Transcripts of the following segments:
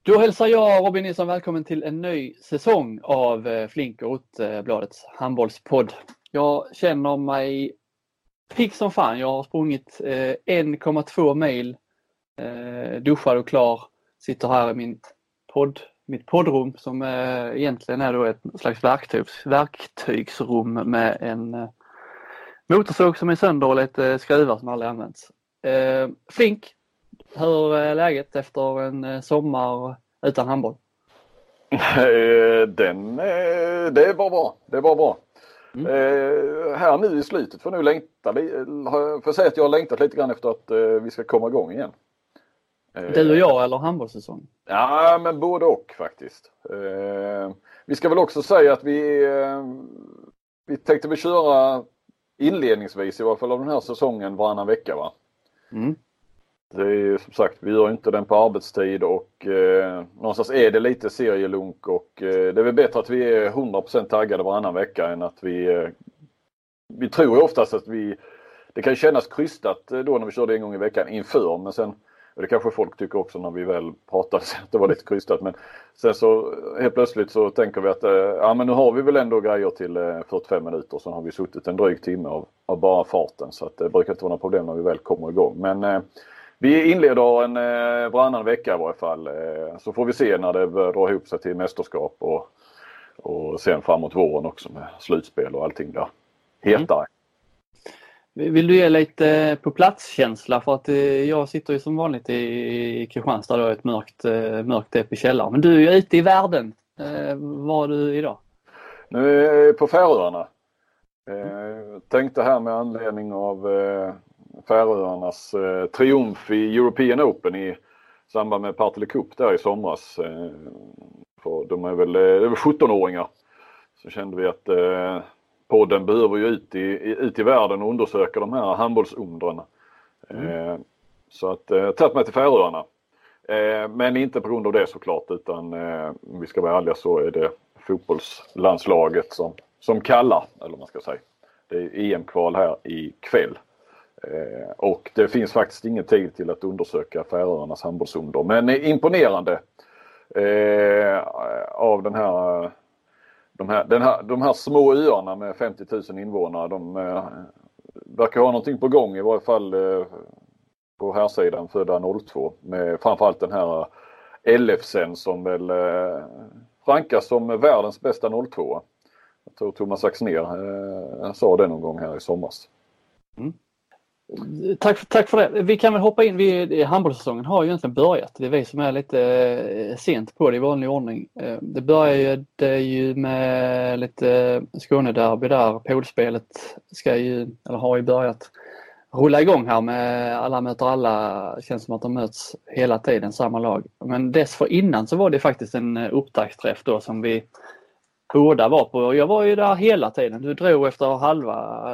Då hälsar jag Robin Nilsson välkommen till en ny säsong av Flink och Rotbladets handbollspodd. Jag känner mig pigg som fan. Jag har sprungit 1,2 mil, duschad och klar. Sitter här i mitt poddrum som egentligen är då ett slags verktygsrum med en motorsåg som är sönder och lite skruvar som aldrig används. Flink, hur är läget efter en sommar utan handboll? Det var bra. Det var bra. Här nu i slutet får säga att jag har längtat lite grann efter att vi ska komma igång igen. Du och jag eller handbollssäsong? Ja, men både och faktiskt. Vi ska väl också säga att vi tänkte väl köra inledningsvis i alla fall av den här säsongen varannan vecka, va? Mm. Det är ju som sagt, vi gör inte den på arbetstid och någonstans är det lite serielunk och det är väl bättre att vi är 100% taggade varannan vecka än att vi tror ju oftast att det kan kännas krystat då när vi körde en gång i veckan inför, men sen, och det kanske folk tycker också när vi väl pratade att det var lite krystat, men sen så helt plötsligt så tänker vi att men nu har vi väl ändå grejer till 45 minuter, så har vi suttit en dryg timme av bara farten, så att det brukar inte vara några problem när vi väl kommer igång, men vi inleder en varannan vecka i varje fall, så får vi se när det drar ihop sig till mästerskap och sen framåt våren också med slutspel och allting där hetare. Vill du ge lite på platskänsla, för att jag sitter ju som vanligt i Kristianstad då, ett mörkt upp i källaren, men du är ju ute i världen. Var är du idag? Nu är jag på Färöarna. Tänkte här med anledning av Färöarnas triumf i European Open i samband med Partille Cup där i somras. För de är väl 17-åringar. Så kände vi att podden behöver ju ut i världen och undersöka de här handbollsundren. Så att tagit mig till Färöarna. Men inte på grund av det såklart, utan om vi ska vara ärliga så är det fotbollslandslaget som kallar, eller vad man ska säga. Det är EM-kval här i kväll. Och det finns faktiskt ingen tid till att undersöka Färöarnas handbollsunder. Men imponerande av de här små öarna med 50 000 invånare. De verkar ha någonting på gång, i varje fall på här sidan födda 02. Med framförallt den här LFCen som väl rankas som världens bästa 02. Jag tror Thomas Axner sa det någon gång här i somras. Tack för det. Vi kan väl hoppa in. Handbollssäsongen har ju egentligen börjat. Det är vi som är lite sent på det i vanlig ordning. Det började ju med lite Skånederby där. Poolspelet har ju börjat rulla igång här med alla möter alla. Känns som att de möts hela tiden, samma lag. Men dessförinnan så var det faktiskt en upptaktsträff då som vi båda var på. Jag var ju där hela tiden. Du drog efter halva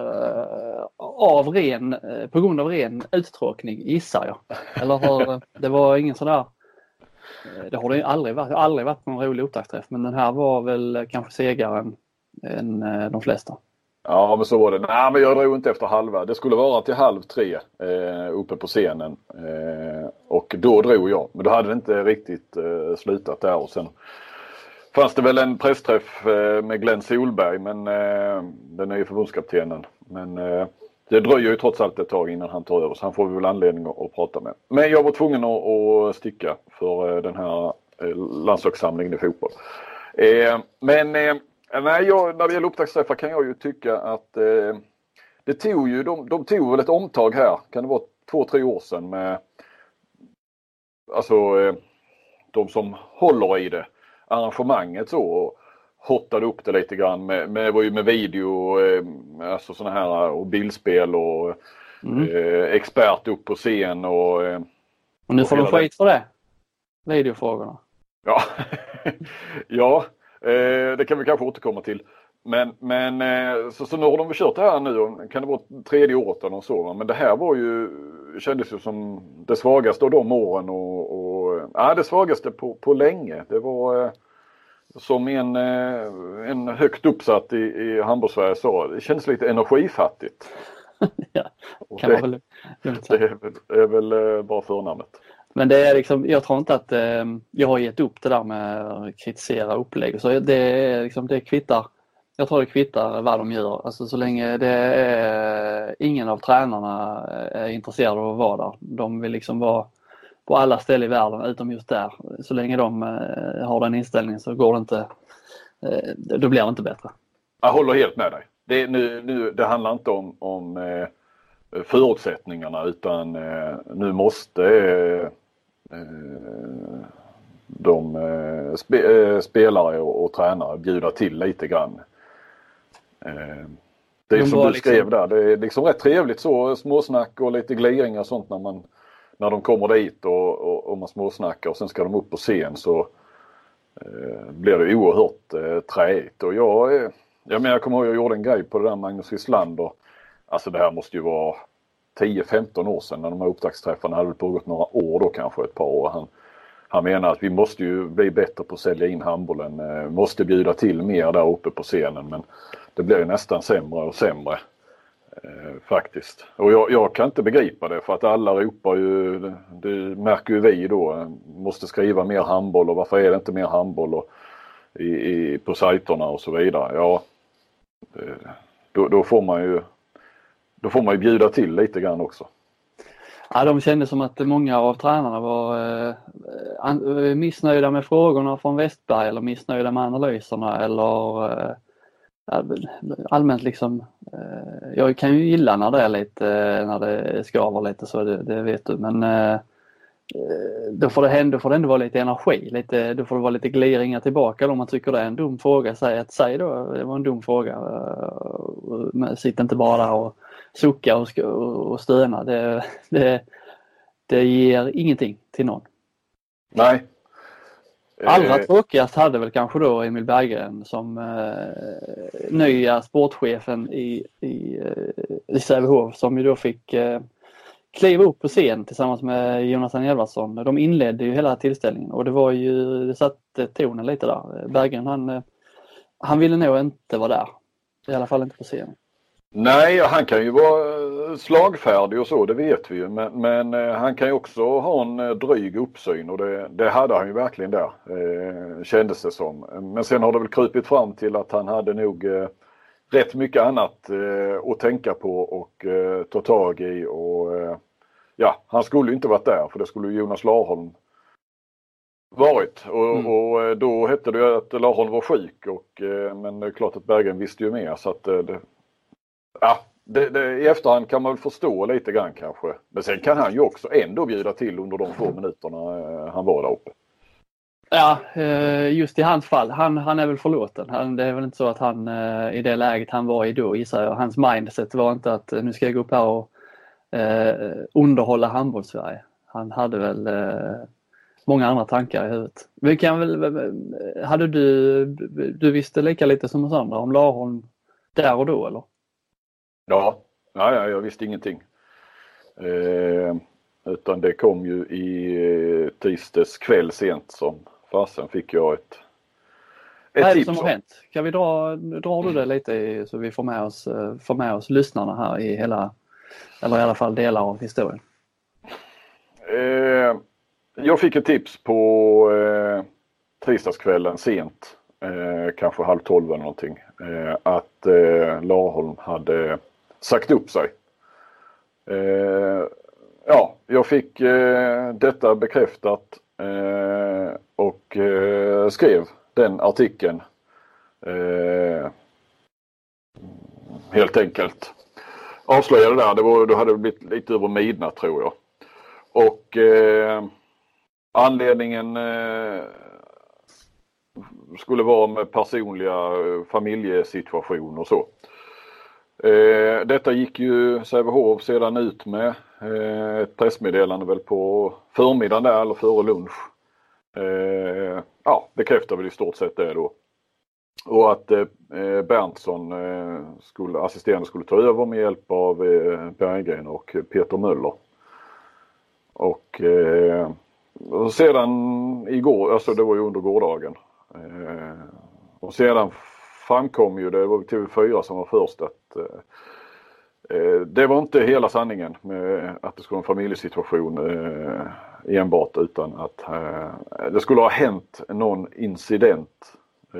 på grund av ren uttråkning, gissar jag. Eller det var ingen sån där. Det har det ju aldrig varit någon rolig upptaktsträff, men den här var väl kanske segaren än de flesta. Ja, men så var det. Nej, men jag drog inte efter halva. Det skulle vara till 2:30 uppe på scenen. Och då drog jag. Men då hade det inte riktigt slutat där. Och sen fanns det väl en pressträff med Glenn Solberg, men den är ju förbundskaptenen. Men det dröjer ju trots allt ett tag innan han tar över, så han får vi väl anledning att prata med. Men jag var tvungen att sticka för den här landslagssamlingen i fotboll. Men när det gäller upptaktsträffar kan jag ju tycka att de tog väl ett omtag här. Kan det vara 2-3 år sedan med de som håller i det. Arrangemanget så och hottade upp det lite grann med video, alltså såna här och bildspel och expert upp på scen och nu får de skit för det. Videofrågorna. Ja. Ja, det kan vi kanske återkomma till. Men så nu har de väl kört det här nu, kan det vara 3:e året eller så, men det här var ju, kändes ju som det svagaste av de åren och det svagaste på länge. Det var som en högt uppsatt i Handbollssverige sa, det känns lite energifattigt. Ja, kan man väl det är väl bara förnamnet. Men det är liksom, jag tror inte att jag har gett upp det där med att kritisera upplägg. Så det är liksom, det kvittar. Jag tror det kvittar vad de gör. Alltså så länge det är ingen av tränarna är intresserade av att vara där. De vill liksom vara på alla ställen i världen utom just där. Så länge de har den inställningen så går det inte, då blir det inte bättre. Jag håller helt med dig. Det handlar inte om förutsättningarna, utan nu måste spelare och tränare bjuda till lite grann. Det är som du skrev där, det är liksom rätt trevligt så småsnack och lite gliringar och sånt när de kommer dit och man småsnackar och sen ska de upp på scen, så blir det oerhört träigt. Och jag kommer ihåg jag gjorde en grej på det där Magnus Wislander. Alltså det här måste ju vara 10-15 år sedan när de här upptaktsträffarna hade pågått några år då, kanske ett par år. Han menar att vi måste ju bli bättre på att sälja in handbollen, måste bjuda till mer där uppe på scenen, men det blir ju nästan sämre och sämre faktiskt. Och jag kan inte begripa det, för att alla ropar ju, det märker ju vi då, måste skriva mer handboll och varför är det inte mer handboll och på sajterna och så vidare. Ja, då får man ju bjuda till lite grann också. Ja, de kände som att många av tränarna var missnöjda med frågorna från Westberg eller missnöjda med analyserna eller allmänt liksom. Jag kan ju gilla när det är lite, när det skaver lite så, det vet du, men då får det ändå vara lite energi, då får det vara lite gliringar tillbaka om man tycker det är en dum fråga. Säg då, det var en dum fråga. Sitt inte bara där och sucka och stöna. Det ger ingenting till någon. Nej. Allra tråkigast hade väl kanske då Emil Berggren som nya sportchefen i Sävehof, som ju då fick kliva upp på scen tillsammans med Jonathan Edvardsson. De inledde ju hela tillställningen och det satte tonen lite där. Berggren han ville nog inte vara där. I alla fall inte på scenen. Nej, han kan ju vara slagfärdig och så, det vet vi ju. Men han kan ju också ha en dryg uppsyn, och det hade han ju verkligen där, kändes det som. Men sen har det väl krypit fram till att han hade nog rätt mycket annat att tänka på och ta tag i. Och han skulle ju inte varit där, för det skulle Jonas Larholm varit. Och då hette det att Larholm var sjuk, men det är klart att Berggren visste ju mer, så att i efterhand kan man väl förstå lite grann kanske. Men sen kan han ju också ändå bjuda till under de få minuterna han var där uppe. Ja, just i hans fall. Han är väl förlåten. Det är väl inte så att han i det läget han var i då, gissar jag. Hans mindset var inte att nu ska jag gå upp här och underhålla handbollssverige. Han hade väl många andra tankar i huvudet. Vi kan väl, hade du visste lika lite som oss andra om Larholm där och då, eller? Ja, jag visste ingenting. Utan det kom ju i tisdags kväll sent som fasen fick jag ett Vad är det tips som har hänt? Kan vi drar du det lite så vi får med oss lyssnarna här i hela, eller i alla fall delar av historien? Jag fick ett tips på tisdagskvällen sent, kanske 11:30 eller någonting, att Larholm hade sagt upp sig. Jag fick detta bekräftat och skrev den artikeln helt enkelt. Avslöjade där, då hade det blivit lite över midnatt tror jag. Och anledningen skulle vara med personliga familjesituation och så. Detta gick ju Sävehof sedan ut med ett pressmeddelande väl på förmiddagen där eller före lunch. Bekräftar väl i stort sett det då. Och att Berntsson assisterande skulle ta över med hjälp av Berggren och Peter Möller. Och sedan igår, alltså det var ju under gårdagen. Och sedan framkom ju, det var TV4 som var först, att det var inte hela sanningen med att det skulle vara en familjesituation enbart, utan att det skulle ha hänt någon incident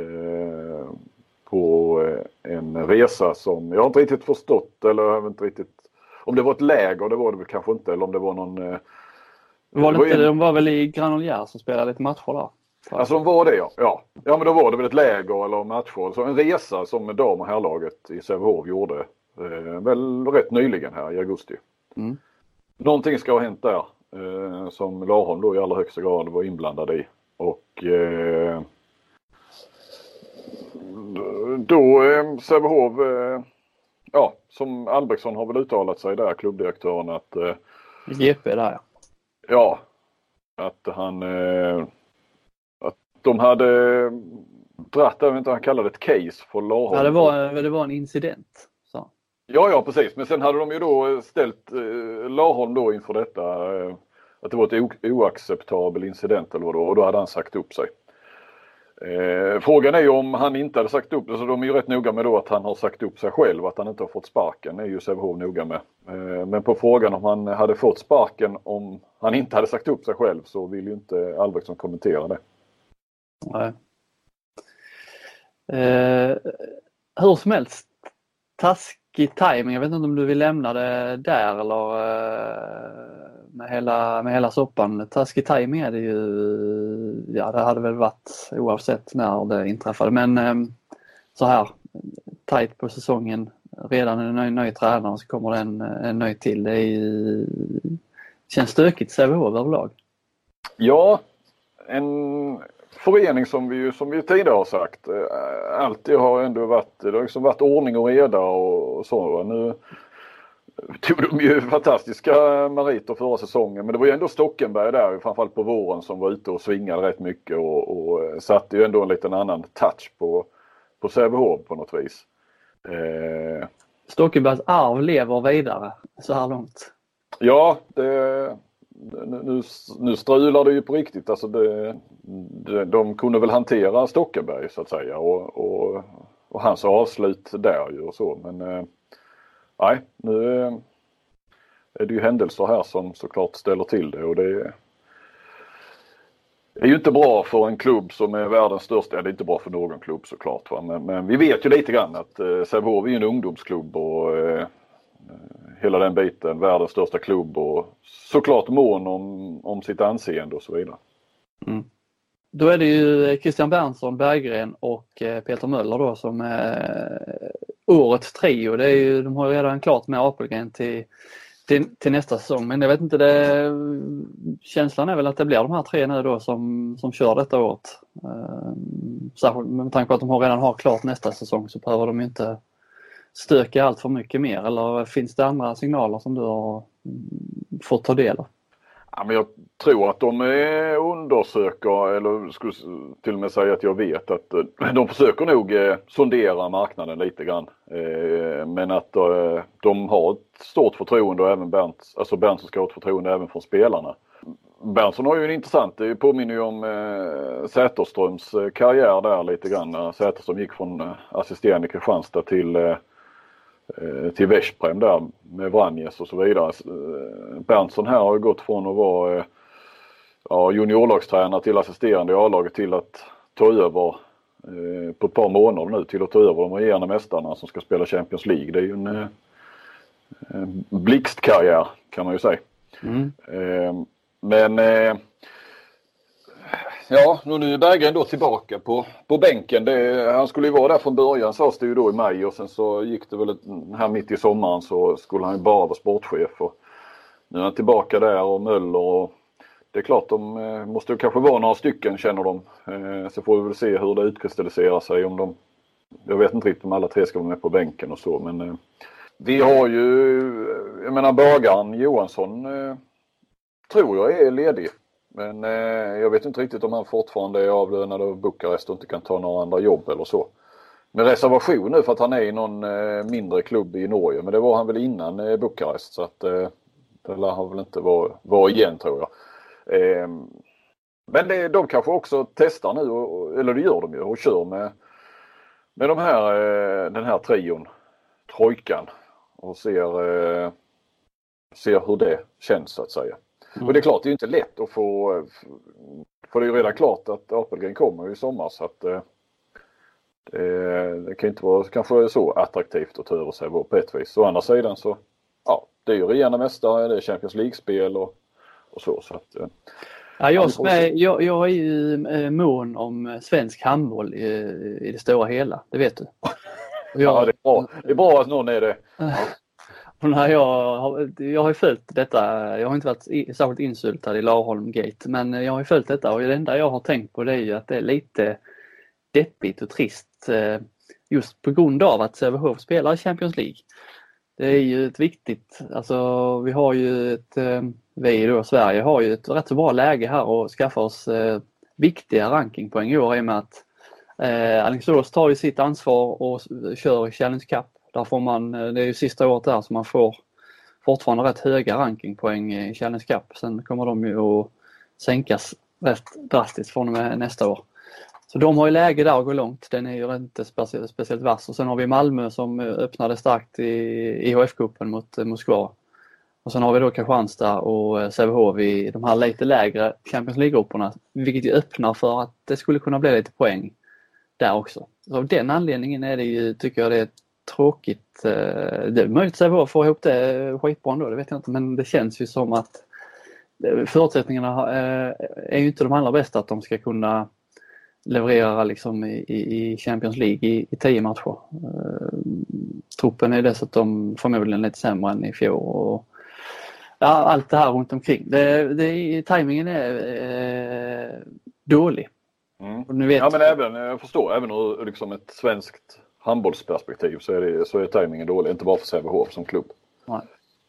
på en resa som jag inte riktigt förstått, eller jag vet inte riktigt om det var ett läger, det var det väl kanske inte, eller om det var någon... De var väl i Granollers som spelade lite matcher där? Alltså de var det, ja. Ja, men då var det väl ett läger eller matcher. Så en resa som dam- och herrlaget i Sävehof gjorde väl rätt nyligen här i augusti. Mm. Någonting ska ha hänt där som Laholm då i allra högsta grad var inblandad i. Och då Sävehof, som Albrektsson har väl uttalat sig där, klubbdirektören, att GP där, ja. Ja, att han att de hade dratt, jag vet inte, han kallade det ett case för Laholm. Ja, det var en incident. Så. Ja, precis. Men sen hade de ju då ställt Laholm då inför detta, att det var ett oacceptabel incident eller vad då, och då hade han sagt upp sig. Frågan är ju om han inte hade sagt upp, så de är ju rätt noga med då att han har sagt upp sig själv, att han inte har fått sparken, är ju Sävehof noga med. Men på frågan om han hade fått sparken om han inte hade sagt upp sig själv, så vill ju inte Albrektsson kommentera det. Nej. Hur som helst, taskig timing. Jag vet inte om du vill lämna det där eller med hela soppan. Taskig timing är det ju, ja, det hade väl varit oavsett när det inträffade, men så här tajt på säsongen, redan en ny tränare, så kommer det en ny till. Det känns stökigt Sävehof överlag. Ja, en förening som vi tidigare har sagt alltid har ändå varit, det har liksom varit ordning och reda och så. Nu tog de ju fantastiska meriter förra säsongen, men det var ju ändå Stockenberg där, framförallt på våren, som var ute och svingade rätt mycket och satte ju ändå en liten annan touch på Sävehof på något vis. Stockenbergs arv lever vidare så här långt. Ja, nu strular det ju på riktigt. Alltså de kunde väl hantera Stockenberg så att säga och hans avslut där ju och så. Men nej, nu är det ju händelser här som såklart ställer till det, och det är ju inte bra för en klubb som är världens största. Det är inte bra för någon klubb såklart. Va? Men vi vet ju lite grann att Sävehof är en ungdomsklubb och hela den biten, världens största klubb, och såklart mån om sitt anseende och så vidare. Mm. Då är det ju Christian Berntsson, Berggren och Peter Möller då som är årets trio. Det är ju, de har ju redan klart med Apelgren till nästa säsong, men jag vet inte, känslan är väl att det blir de här tre nu då som kör detta året. Särskilt med tanke på att de redan har klart nästa säsong, så behöver de ju inte stöka allt för mycket mer. Eller finns det andra signaler som du har fått ta del av? Ja, men jag tror att de undersöker, eller skulle till och med säga att jag vet att de försöker nog sondera marknaden lite grann. Men att de har ett stort förtroende, och även Berntsson ska ha ett förtroende även från spelarna. Berntsson har ju en intressant, det påminner ju om Säterströms karriär där lite grann. Säterström gick från assisterande i Kristianstad till Veszprem där med Vranjes och så vidare. Berntsson här har ju gått från att vara juniorlagstränare till assisterande i A-laget till att ta över på ett par månader nu, till att ta över de regerande mästarna som ska spela Champions League. Det är ju en blixtkarriär kan man ju säga. Mm. Men nu är Berggren då tillbaka på bänken. Han skulle ju vara där från början, sades det ju då i maj, och sen så gick det väl här mitt i sommaren, så skulle han ju bara vara sportchef, och nu är han tillbaka där, och Möller, och det är klart de måste kanske vara några stycken, känner de. Så får vi väl se hur det utkristalliserar sig, om jag vet inte riktigt om alla tre ska vara med på bänken och så, men vi har ju, jag menar bagaren Johansson tror jag är ledig. Men jag vet inte riktigt om han fortfarande är avlönad av Bukarest och inte kan ta några andra jobb eller så. Med reservation nu för att han är i någon mindre klubb i Norge. Men det var han väl innan Bukarest, så att det lär han väl inte vara igen, tror jag. Men de kanske också testar nu, eller det gör de ju, och kör med den här trion, trojkan, och ser hur det känns så att säga. Och det är klart, det är ju inte lätt att få, för det är ju redan klart att Apelgren kommer i sommar, så att det kan inte vara kanske så attraktivt att ta över sig på ett vis. Å andra sidan så, ja, det är ju regerande mästare, det är Champions League-spel och så att ja, jag är ju mån om svensk handboll i det stora hela, det vet du. Ja, det är bra att någon är det. Ja. Jag har ju följt detta, jag har inte varit särskilt insultad i Laholm Gate, men jag har ju följt detta och det enda jag har tänkt på det är ju att det är lite deppigt och trist just på grund av att Sävehof spelar i Champions League. Det är ju ett viktigt, alltså vi har ju Sverige har ju ett rätt så bra läge här att skaffa oss viktiga rankingpoäng i år i och med att Alingsås tar ju sitt ansvar och kör Challenge Cup. Där får man, det är ju sista året där så man får fortfarande rätt höga rankingpoäng i Challenge Cup. Sen kommer de ju att sänkas rätt drastiskt från och med nästa år. Så de har ju läge där att gå långt. Den är ju inte speciellt vass. Och sen har vi Malmö som öppnade starkt i IHF-cupen mot Moskva. Och sen har vi då Kristianstad och Sävehof i de här lite lägre Champions League-grupperna. Vilket ju öppnar för att det skulle kunna bli lite poäng där också. Så av den anledningen är det ju, tycker jag det är tråkigt. Det är möjligt att Sävehof får ihop det skitbra ändå, det vet jag inte. Men det känns ju som att förutsättningarna är ju inte de allra bästa att de ska kunna leverera liksom i Champions League i 10 matcher. Truppen är dessutom förmodligen lite sämre än i fjol och ja, allt det här runt omkring. Timingen är dålig. Och nu vet ja, men jag förstår, även ur liksom ett svenskt handbollsperspektiv så är timingen dålig, inte bara för Sävehof som klubb. Nej.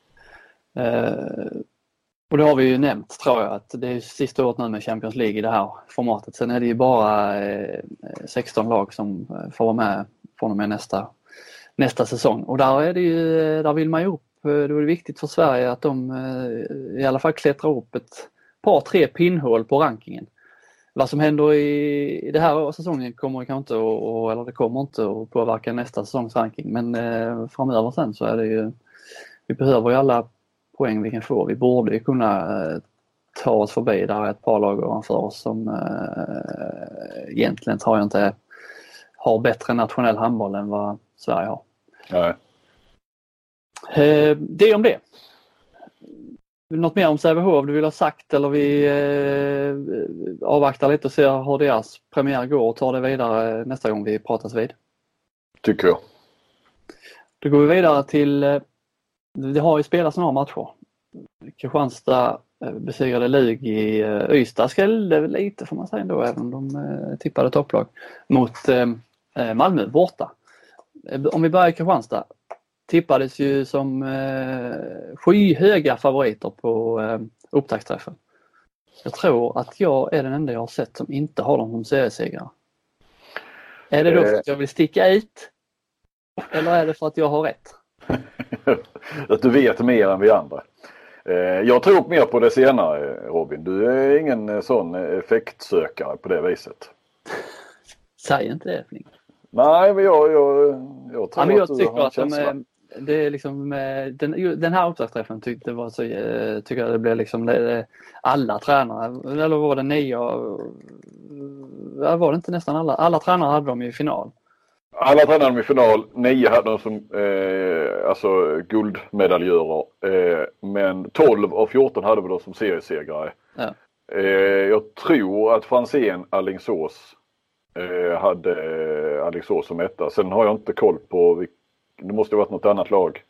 Och det har vi ju nämnt, tror jag, att det är sista året nu med Champions League i det här formatet. Sen är det ju bara 16 lag som får vara med från och med nästa säsong. Och där vill man ju upp, då är det viktigt för Sverige att de i alla fall klättrar upp ett par, 3 pinnhål på rankingen. Vad som händer i det här säsongen kommer kanske inte det kommer inte att påverka nästa säsongs ranking. Men framöver sen så är det ju, vi behöver ju alla poäng vi kan få. Vi borde ju kunna ta oss förbi där ett par lag ovanför oss som egentligen tror jag inte har bättre nationell handboll än vad Sverige har. Nej. Det är om det. Något mer om Sävehof du vill ha sagt eller vi avvaktar lite och ser hur deras premiär går och tar det vidare nästa gång vi pratas vid? Tycker jag. Då går vi vidare till, det har ju spelats några matcher. Kristianstad besegrade Lug i Ystad, skrällde lite får man säga ändå, även om de tippade topplag mot Malmö borta. Om vi börjar i Kristianstad, tippades ju som skyhöga favoriter på upptaktsträffen. Jag tror att jag är den enda jag har sett som inte har dem som seriesegrare. Är det då för att jag vill sticka ut? Eller är det för att jag har rätt? Att du vet mer än vi andra. Jag tror mer på det senare, Robin. Du är ingen sån effektsökare på det viset. Säg inte det, Flink. Nej, men jag tror men jag att du tycker har en att känsla. Det är liksom den här upptaktsträffen tycker jag det blev liksom alla tränare, eller var det 9, var det inte nästan alla tränare hade de i final. Alla tränade de i final, 9 hade de som alltså guldmedaljörer, men 12 av 14 hade vi då som seriesegrare. Ja. Jag tror att Franzén Alingsås hade Alingsås som etta. Sen har jag inte koll på, det måste ha varit något annat lag.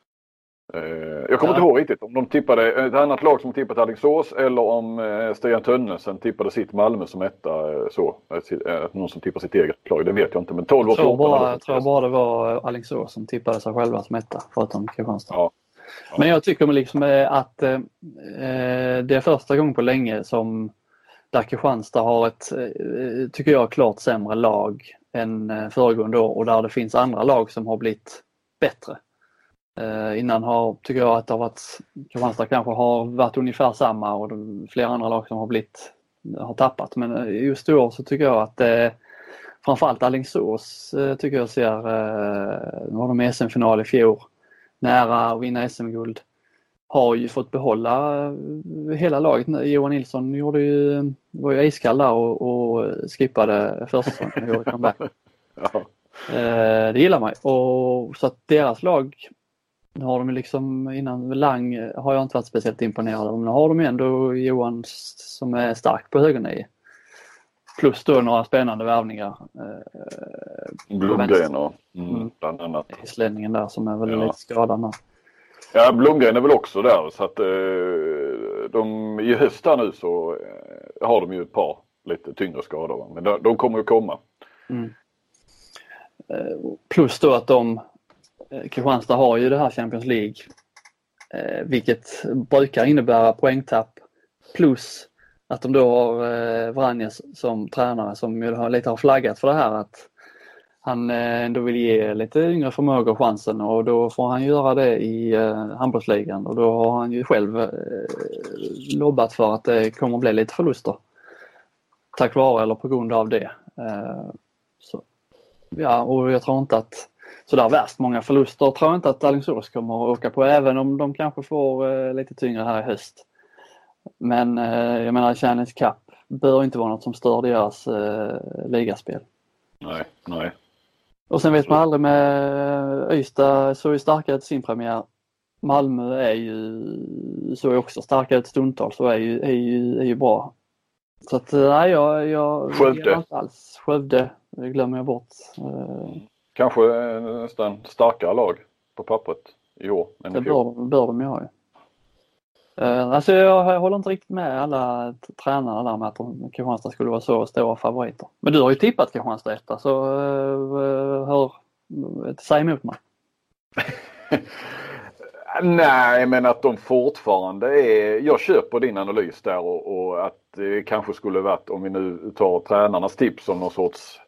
Jag kommer inte ihåg riktigt om de tippade ett annat lag som tippat Alingsås eller om Stian Tönnesen tippade sitt Malmö som etta, så någon som tippade sitt eget lag, det vet jag inte, men 12 och 14. Jag tror bara det var Alingsås som tippade sig själva som etta förutom Kristianstad. Ja. Men jag tycker liksom att det är första gången på länge som där Kristianstad har ett, tycker jag, klart sämre lag än föregående år och där det finns andra lag som har blivit bättre. Innan tycker jag att det har varit, Kristianstad kanske har varit ungefär samma och flera andra lag som har tappat. Men just i år så tycker jag att framförallt Alingsås tycker jag ser, nu har de SM-final i fjol, nära att vinna SM-guld. har ju fått behålla hela laget. Johan Nilsson var ju iskall där och skippade första säsongen. Ja. Det gillar man. Och så att deras lag, nu har de liksom, innan Lang har jag inte varit speciellt imponerad av, men nu har de ändå Johan som är stark på högernio. Plus då några spännande värvningar. Blomgren och bland annat. Islänningen där som är väl lite skadad nu. Ja, Blomgren är väl också där, så att i höst här nu så har de ju ett par lite tyngre skador, men de kommer ju komma. Plus då att Kristianstad har ju det här Champions League, vilket brukar innebära poängtapp, plus att de då har Vranjes som tränare som ju lite har flaggat för det här, att han ändå vill ge lite yngre förmågor chansen, och då får han göra det i handbollsligan, och då har han ju själv lobbat för att det kommer att bli lite förluster tack vare eller på grund av det. Så, ja, och jag tror inte att sådär värst många förluster tror jag inte att Alingsås kommer att åka på, även om de kanske får lite tyngre här i höst. Men jag menar, Challenge Cup bör inte vara något som stör deras ligaspel. Nej. Och sen vet man aldrig, med Ystad så är starkare till sin premiär. Malmö är ju så är också starkare ett stundtal, så är ju bra. Så att nej, jag Skövde. inte alls. Skövde glömmer jag bort. Kanske nästan starkare lag på pappret i år än det i fjol. bör de ju ha ju. Alltså jag håller inte riktigt med alla tränare där med att Kristianstad skulle vara så stora favoriter. Men du har ju tippat Kristianstad etta, så säg emot mig. Nej, men att de fortfarande är... Jag köper din analys där och att det kanske skulle varit, om vi nu tar tränarnas tips som någon sorts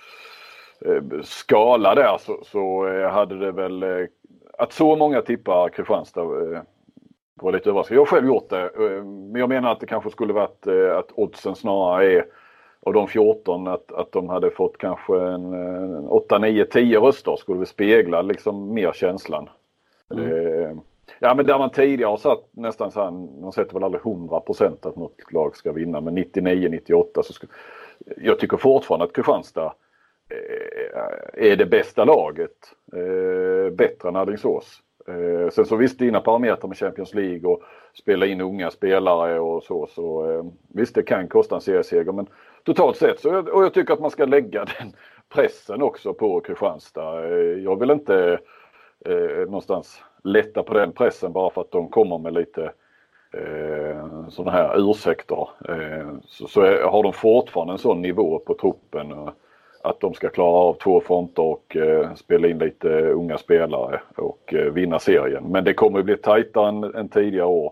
skala där, så hade det väl... Att så många tippar Kristianstad var lite överraskande. Jag har själv gjort det, men jag menar att det kanske skulle varit att oddsen snarare är av de 14 att de hade fått kanske en 8, 9, 10 röster, skulle vi spegla liksom mer känslan. Ja, men där man tidigare har satt nästan så här, man sätter väl aldrig 100% att något lag ska vinna, men 99-98 så jag tycker fortfarande att Kristianstad är det bästa laget, bättre än Alingsås. Sen så visst, dina parametrar med Champions League och spela in unga spelare och så visst, det kan kosta en serieseger, men totalt sett så, och jag tycker att man ska lägga den pressen också på Kristianstad. Jag vill inte någonstans lätta på den pressen bara för att de kommer med lite sådana här ursäkter. Så har de fortfarande en sån nivå på truppen att de ska klara av 2 fronter och spela in lite unga spelare och vinna serien. Men det kommer att bli tajtare än tidigare år.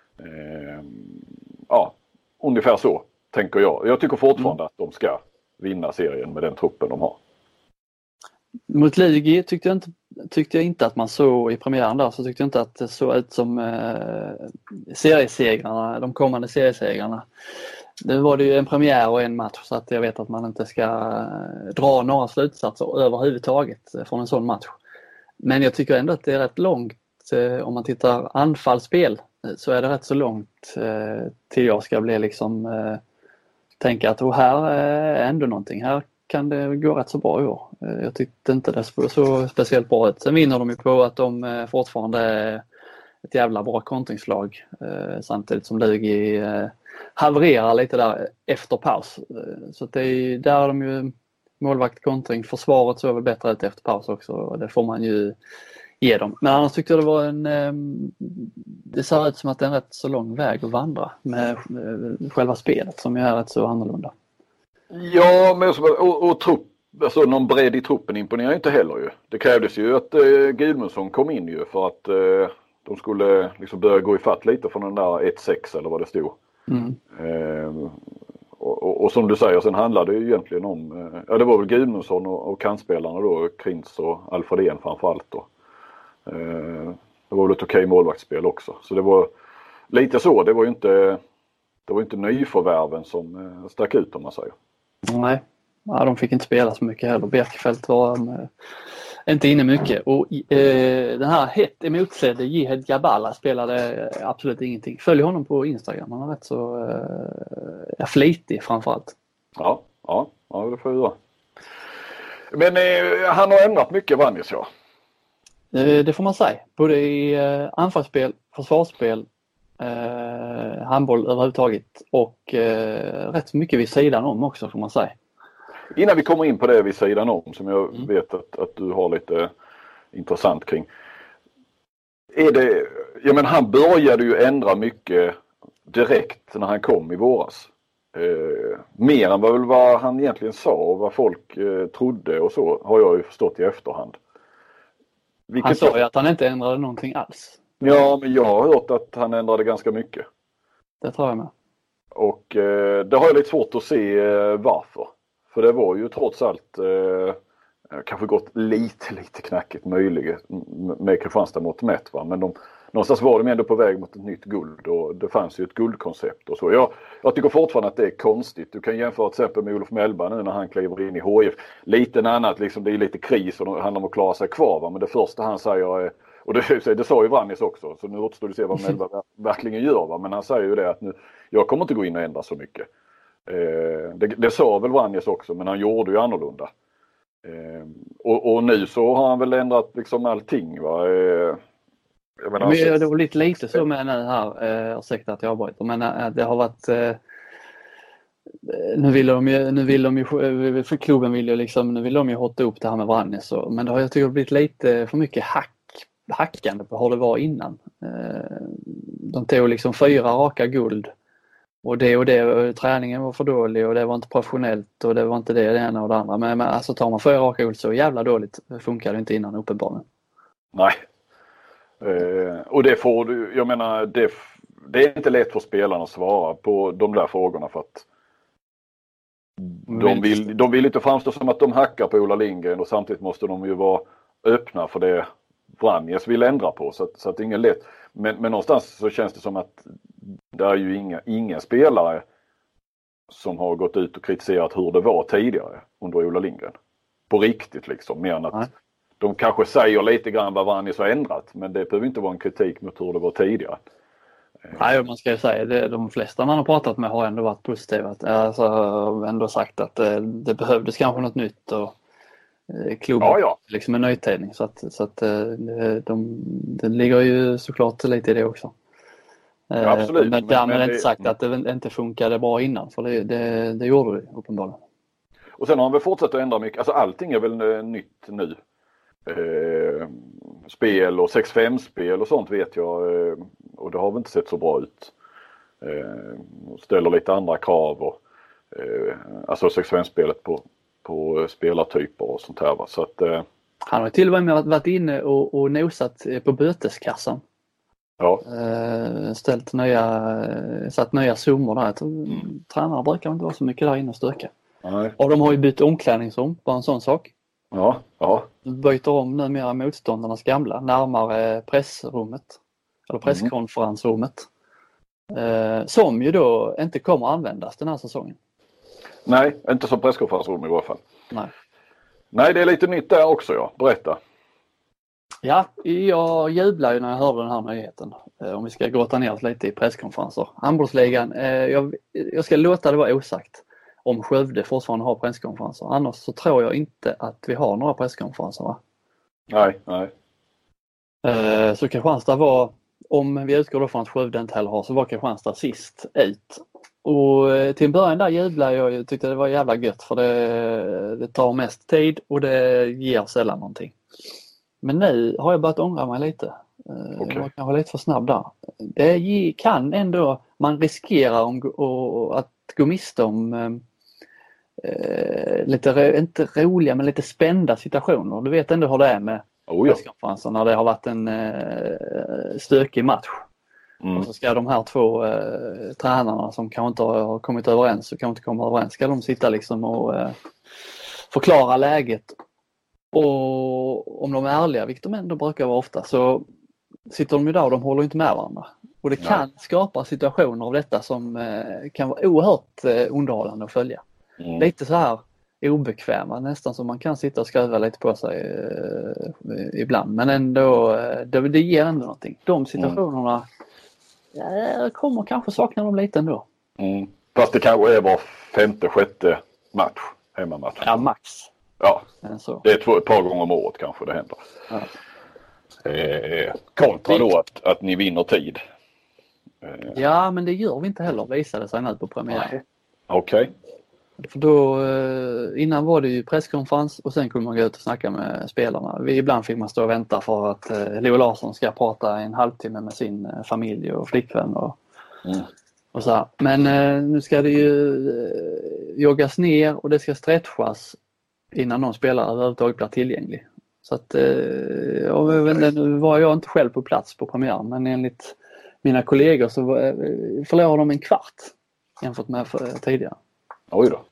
Ja, ungefär så tänker jag. Jag tycker fortfarande att de ska vinna serien med den truppen de har. Mot Lugi tyckte jag inte att man såg i premiären där, så tyckte jag inte att det såg ut som seriesegrarna, de kommande seriesegrarna. Det var det ju en premiär och en match, så att jag vet att man inte ska dra några slutsatser överhuvudtaget från en sån match. Men jag tycker ändå att det är rätt långt, om man tittar anfallsspel så är det rätt så långt till jag ska bli liksom tänka att här är ändå någonting, här kan det gå rätt så bra i år. Jag tyckte inte det så speciellt bra ut. Sen vinner de ju på att de fortfarande är ett jävla bra kontringslag, samtidigt som Lugi havererar lite där efter paus. Så att det är där de ju målvakt, kontring, försvaret så är väl bättre ut efter paus också. Det får man ju ge dem. Men annars tyckte jag det var det ser ut som att det är en rätt så lång väg att vandra med själva spelet som ju är rätt så annorlunda. Ja, men och trupp, alltså någon bredd i truppen imponerar inte heller ju. Det krävdes ju att Gudmundsson kom in ju för att de skulle liksom börja gå ifatt lite från den där 1-6 eller vad det stod. Och som du säger, sen handlade det ju egentligen om, det var väl Gudmundsson och kantspelarna då, Krins och Alfredén framförallt då. Det var väl ett okej målvaktsspel också. Så det var lite så, det var ju inte nyförvärven som stack ut om man säger. Nej, de fick inte spela så mycket heller. Bjerkfeldt var inte inne mycket. Och den här hett emotsedde Jihed Jabala spelade absolut ingenting. Följ honom på Instagram, han är rätt så flitig framförallt. Ja, det får jag göra. Men han har ändrat mycket, Vranjes, ja. Det får man säga. Både i anfallsspel, försvarsspel, handboll överhuvudtaget och rätt mycket vid sidan om också, får man säga. Innan vi kommer in på det vid sidan om, som jag vet att du har lite intressant kring. Han började ju ändra mycket direkt när han kom i våras. Mer än vad han egentligen sa och vad folk trodde och så, har jag ju förstått i efterhand. Han sa ju att han inte ändrade någonting alls. Ja, men jag har hört att han ändrade ganska mycket. Det tror jag med. Och det har jag lite svårt att se varför. För det var ju trots allt kanske gått lite knackigt möjligt med Kristianstad mot mätt, va? Men någonstans var de ändå på väg mot ett nytt guld och det fanns ju ett guldkoncept och så. Jag tycker fortfarande att det är konstigt. Du kan jämföra till exempel med Olof Mellberg nu när han kliver in i HIF. Lite annat, liksom, det är lite kris och det handlar om att klara sig kvar, va? Men det första han säger är, och det sa ju Vranjes också, så nu återstår det att se vad Mellberg verkligen gör, va? Men han säger ju det att nu, jag kommer inte gå in och ändra så mycket. Det sa väl Vranjes också, men han gjorde ju annorlunda. Och nu så har han väl ändrat liksom allting, va? Det var lite så med nu här, ursäkta att jag avbryter, men det har varit nu vill de ju för klubben vill ju liksom, nu vill de ju hotta upp det här med Vranjes, men det har jag tycker blivit lite för mycket hackande på hur det var innan. De tog liksom 4 raka guld. Och träningen var för dålig och det var inte professionellt och det var inte det ena och det andra. Men alltså tar man 4 raka guld så jävla dåligt funkar det inte innan uppenbarligen. Nej. Och det får du, jag menar, det är inte lätt för spelarna att svara på de där frågorna för att de vill inte framstå som att de hackar på Ola Lindgren och samtidigt måste de ju vara öppna för det Vranjes vill ändra på så att det är inget lätt. Men någonstans så känns det som att det är ju ingen spelare som har gått ut och kritiserat hur det var tidigare under Ola Lindgren. På riktigt liksom, mer än att de kanske säger lite grann vad Vranjes har ändrat, men det behöver inte vara en kritik mot hur det var tidigare. Nej, man ska ju säga det, de flesta man har pratat med har ändå varit positiva. Alltså, ändå sagt att det behövdes kanske något nytt och klubben liksom en nytändning så att det ligger ju såklart lite i det också. Ja, absolut. Men därmed inte sagt att det inte funkade bra innan, för det gjorde det uppenbarligen. Och sen har han väl fortsatt att ändra mycket, alltså allting är väl nytt nu. Spel och 6-5-spel och sånt vet jag, och det har väl inte sett så bra ut. Ställer lite andra krav och alltså 6-5-spelet på spelartyper och sånt här, va? Så att, han har till och med varit inne och nosat på böteskassan. Ja. Satt nya summor där. Tränare brukar inte vara så mycket där inne och stöka. Nej. Och de har ju bytt omklädningsrum, bara en sån sak. Ja. De byter om numera motståndarnas gamla, närmare pressrummet. Eller presskonferensrummet. Som ju då inte kommer användas den här säsongen. Nej, inte som presskonferensrum i alla fall. Nej, det är lite nytt där också, ja. Berätta. Ja, jag jublar ju när jag hörde den här nyheten. Om vi ska grotta ner oss lite i presskonferenser. Handbollsligan, jag ska låta det vara osagt om Skövde fortfarande har presskonferenser. Annars så tror jag inte att vi har några presskonferenser, va? Nej. Så Kristianstad var, om vi utgår då från att Skövde inte heller har, så var Kristianstad sist ut. Och till en början där jublade jag tyckte det var jävla gött, för det tar mest tid och det ger sällan någonting. Men nu har jag börjat ångra mig lite. Jag var kanske lite för snabb där. Det kan ändå, man riskerar att gå miste om lite, inte roliga men lite spända situationer. Du vet ändå hur det är med presskonferenser när det har varit en stökig match. Och så ska de här 2 tränarna som kanske inte har kommit överens och kanske inte kommer överens, ska de sitta liksom och förklara läget. Och om de är ärliga, vilket de ändå brukar vara ofta, så sitter de ju där och de håller inte med varandra. Och det kan skapa situationer av detta som kan vara oerhört underhållande att följa. Lite så här obekväma, nästan som man kan sitta och skruva lite på sig ibland. Men ändå, det ger ändå någonting. De situationerna jag kommer kanske sakna dem lite ändå. Fast det kanske är var 5:e, 6:e match, hemmamatch. Ja, max. Ja, så. Det är ett par gånger om året kanske det händer. Ja. Kontra då att ni vinner tid. Ja, men det gör vi inte heller, visade sig nu på premiär. Okej. För då, innan var det ju presskonferens och sen kunde man gå ut och snacka med spelarna. Ibland fick man stå och vänta för att Leo Larsson ska prata en halvtimme med sin familj och flickvän och så här. Men nu ska det ju joggas ner och det ska stretchas innan någon spelare överhuvudtaget blir tillgänglig. Så att, nu var jag inte själv på plats på premiären, men enligt mina kollegor så förlorar de en kvart jämfört med tidigare. Oj då.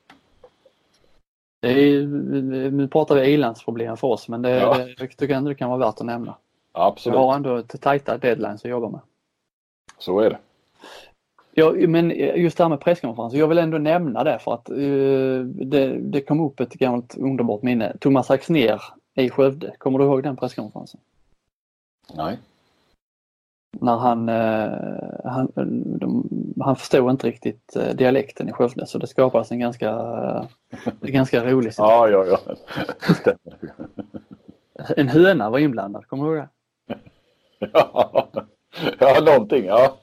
Nu pratar vi ilandsproblem för oss, men jag tycker ändå det kan vara värt att nämna. Absolut. Jag har ändå ett tajta deadlines att jobba med. Så är det. Ja, men just det här med presskonferens, jag vill ändå nämna det för att det kom upp ett gammalt underbart minne. Thomas Axnér i Skövde, kommer du ihåg den presskonferensen? Nej. När han förstod inte riktigt dialekten i Skövde, så det skapades en ganska rolig situation. Ja. En höna var inblandad, kommer du ihåg det? Ja, någonting, ja.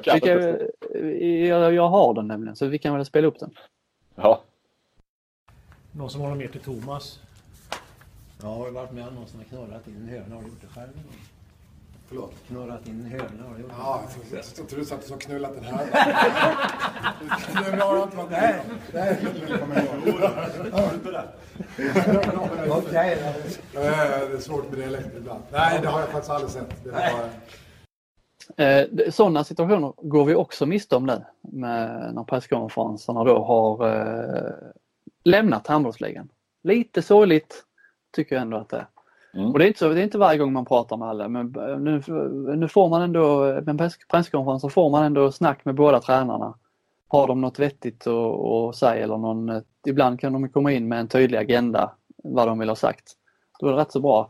Jag har den nämligen, så vi kan väl spela upp den. Ja. Någon som håller med till Thomas? Jag har varit med någon som har knurrat in en höna. Har du gjort det själv? Förlåt? Knurrat in en höna. Har du gjort det? Ja, jag tror du satt och knullat den här. Nu har jag inte varit med. Nej, det kommer jag ihåg. Okej. Det är svårt med dialekter ibland. Nej, det har jag faktiskt aldrig sett. Sådana situationer går vi också miste om nu när presskonferenserna då har lämnat handbollsligan. Lite sorgligt tycker jag ändå att det är. Och det är inte varje gång man pratar med alla, men nu får man ändå, med presskonferenser får man ändå snack med båda tränarna. Har de något vettigt att säga eller ibland kan de komma in med en tydlig agenda vad de vill ha sagt. Då är det rätt så bra.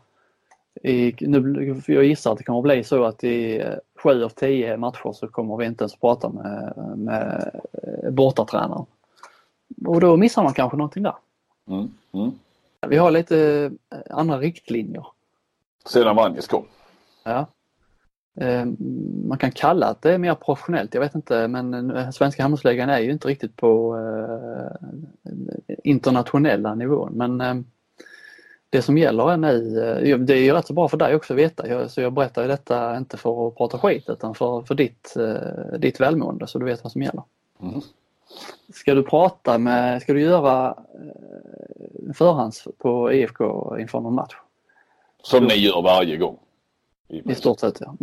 Jag gissar att det kommer att bli så att i 7 av 10 matcher så kommer vi inte ens prata med bortatränaren. Och då missar man kanske någonting där. Vi har lite andra riktlinjer. Sedan Vanjes kom. Ja. Man kan kalla att det är mer professionellt, jag vet inte, men svenska handbollsligan är ju inte riktigt på internationella nivån. Men det som gäller är nu, det är ju rätt så bra för dig också att veta, så jag berättar ju detta inte för att prata skit utan för ditt välmående, så du vet vad som gäller. Ska du göra förhands på IFK inför någon match? Som ni gör varje gång? I stort sett, ja.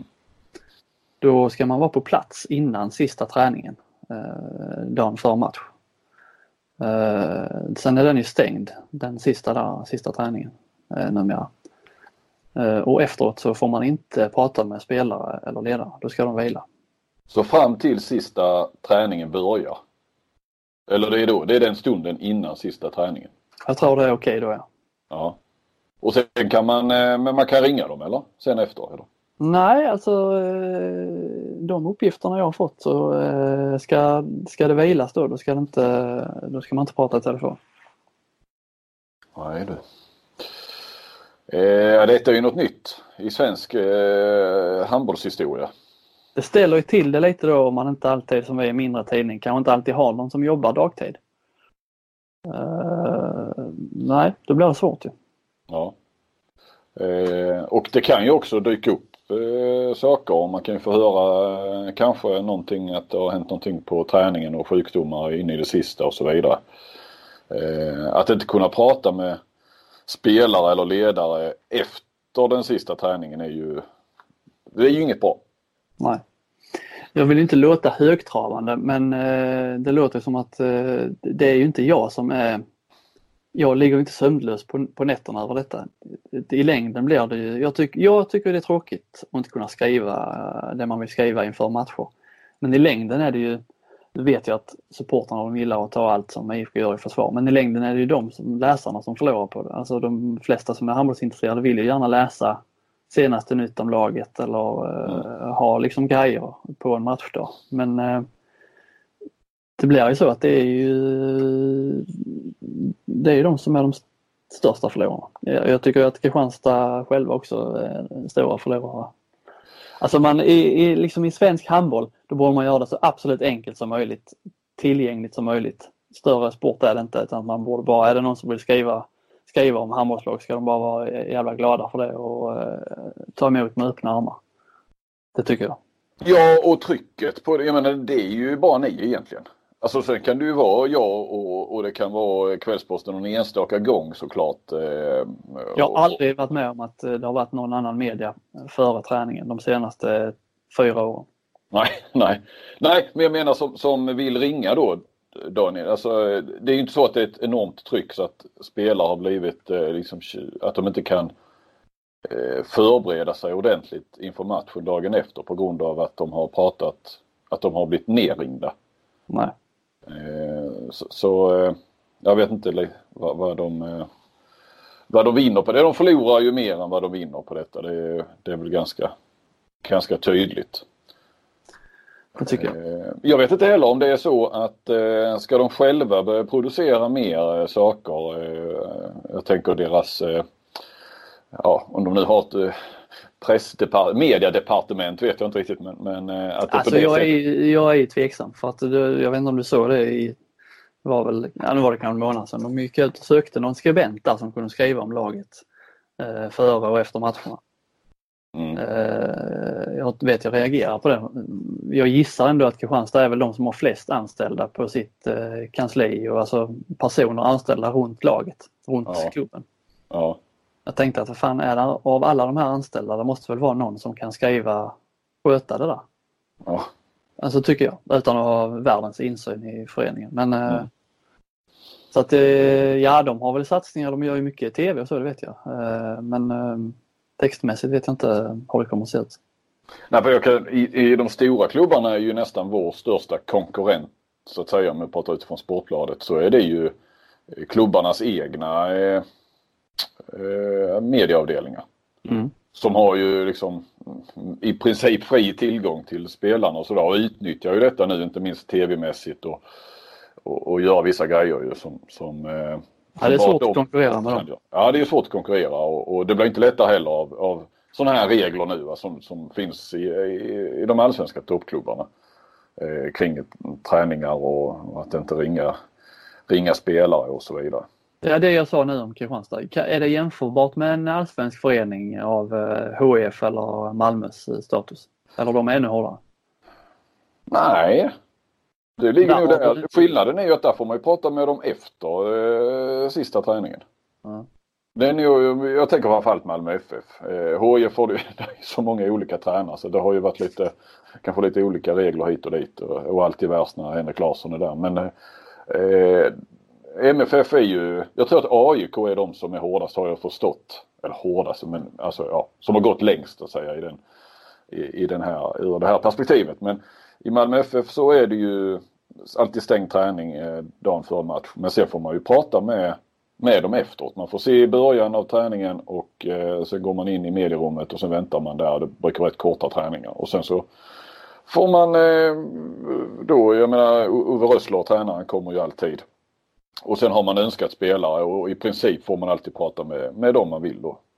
Då ska man vara på plats innan sista träningen, dagen för match. Sen är den ju stängd, den sista träningen numera. Och efteråt så får man inte prata med spelare eller ledare, då ska de vila. Så fram till sista träningen börjar? Eller det är den stunden innan sista träningen? Jag tror det är okej då, ja. Ja. Och sen kan man kan ringa dem eller? Sen efter eller? Nej, alltså de uppgifterna jag har fått så ska det vilas då ska man inte prata i telefon. Nej du. Detta är ju något nytt i svensk handbollshistoria. Det ställer ju till det lite då om man inte alltid, som vi är mindre tidning, kanske inte alltid har någon som jobbar dagtid. Nej, då blir det svårt ju. Ja. Och det kan ju också dyka upp saker, och man kan ju få höra kanske någonting, att det har hänt någonting på träningen och sjukdomar in i det sista och så vidare. Att inte kunna prata med spelare eller ledare efter den sista träningen är ju inget bra. Nej. Jag vill inte låta högtravande, men det låter som att det är ju inte jag som är... Jag ligger inte sömnlös på nätterna över detta. I längden blir det ju... Jag tycker det är tråkigt att inte kunna skriva det man vill skriva inför matcher. Men i längden är det ju Du vet ju att supportrarna de gillar att ta allt som IFK gör i försvar. Men i längden är det ju de som läsarna som förlorar på det. Alltså de flesta som är handbollsintresserade vill ju gärna läsa senaste nytt om laget eller ha liksom grejer på en matchdag. Men det blir ju så att det är ju de som är de största förlorarna. Jag tycker att Kristianstad själva också är stora förlorare. Alltså liksom i svensk handboll, då borde man göra det så absolut enkelt som möjligt, tillgängligt som möjligt. Större sport är det inte, utan man borde bara, är det någon som vill skriva om handbollslag, ska de bara vara jävla glada för det och ta emot med öppna armar. Det tycker jag. Ja, och trycket på det, jag menar, det är ju bara ni egentligen. Alltså sen kan det ju vara jag och det kan vara Kvällsposten någon enstaka gång såklart. Jag har aldrig varit med om att det har varit någon annan media före träningen de senaste 4 åren. Nej, men jag menar som vill ringa då, Daniel. Alltså, det är ju inte så att det är ett enormt tryck så att spelare har blivit liksom, att de inte kan förbereda sig ordentligt inför matchen dagen efter på grund av att de har pratat, att de har blivit nerringda. Nej. Så jag vet inte vad de vinner på det. De förlorar ju mer än vad de vinner på detta. Det är väl ganska tydligt. Det tycker jag. Jag vet inte heller om det är så att ska de själva börja producera mer saker. Jag tänker deras, om de nu har ett mediedepartement vet jag inte riktigt. Men att det alltså jag är tveksam för att jag vet inte om du såg det nu var det kanske en månad sedan. De gick ut och sökte någon skribent där som kunde skriva om laget före och efter matcherna. Jag reagerar på det. Jag gissar ändå att Kristianstad är väl de som har flest anställda på sitt kansli och alltså personer anställda runt laget, runt klubben. Ja. Jag tänkte att vad fan är det av alla de här anställda, det måste väl vara någon som kan sköta det där. Ja. Alltså tycker jag, utan att ha världens insyn i föreningen. Men så att de har väl satsningar, de gör ju mycket tv och så, det vet jag. Men textmässigt vet jag inte hur det kommer att se ut. Nej, för i de stora klubbarna är ju nästan vår största konkurrent, så att säga, om vi pratar utifrån Sportbladet, så är det ju klubbarnas egna medieavdelningar. Som har ju liksom i princip fri tillgång till spelarna och sådär, och utnyttjar ju detta nu inte minst tv-mässigt och gör vissa grejer ju som det är svårt att konkurrera med dem. Ja, det är svårt att konkurrera och det blir inte lättare heller av sådana här regler nu som finns i de allsvenska toppklubbarna kring träningar och att inte ringa spelare och så vidare. Det är det jag sa nu om Kristianstad. Är det jämförbart med en allsvensk förening av HF eller Malmös status? Eller de är ännu hårdare? Nej. Det ligger nog där. Skillnaden är ju att där får man ju prata med dem efter sista träningen. Jag tänker framförallt Malmö FF. HF får det är så många olika tränare så det har ju varit kanske lite olika regler hit och dit och alltid värst när Henrik Larsson är där. Men MFF är ju, jag tror att AIK är de som är hårdast, har jag förstått. Eller hårdast, men alltså som har gått längst att säga ur det här perspektivet. Men i Malmö FF så är det ju alltid stängd träning dagen före match. Men sen får man ju prata med dem efteråt. Man får se i början av träningen och sen går man in i medierummet och sen väntar man där. Det brukar vara rätt korta träningar. Och sen så får man jag menar Uwe Rössler, tränaren, kommer ju alltid. Och sen har man önskat spelare och i princip får man alltid prata med dem man vill då.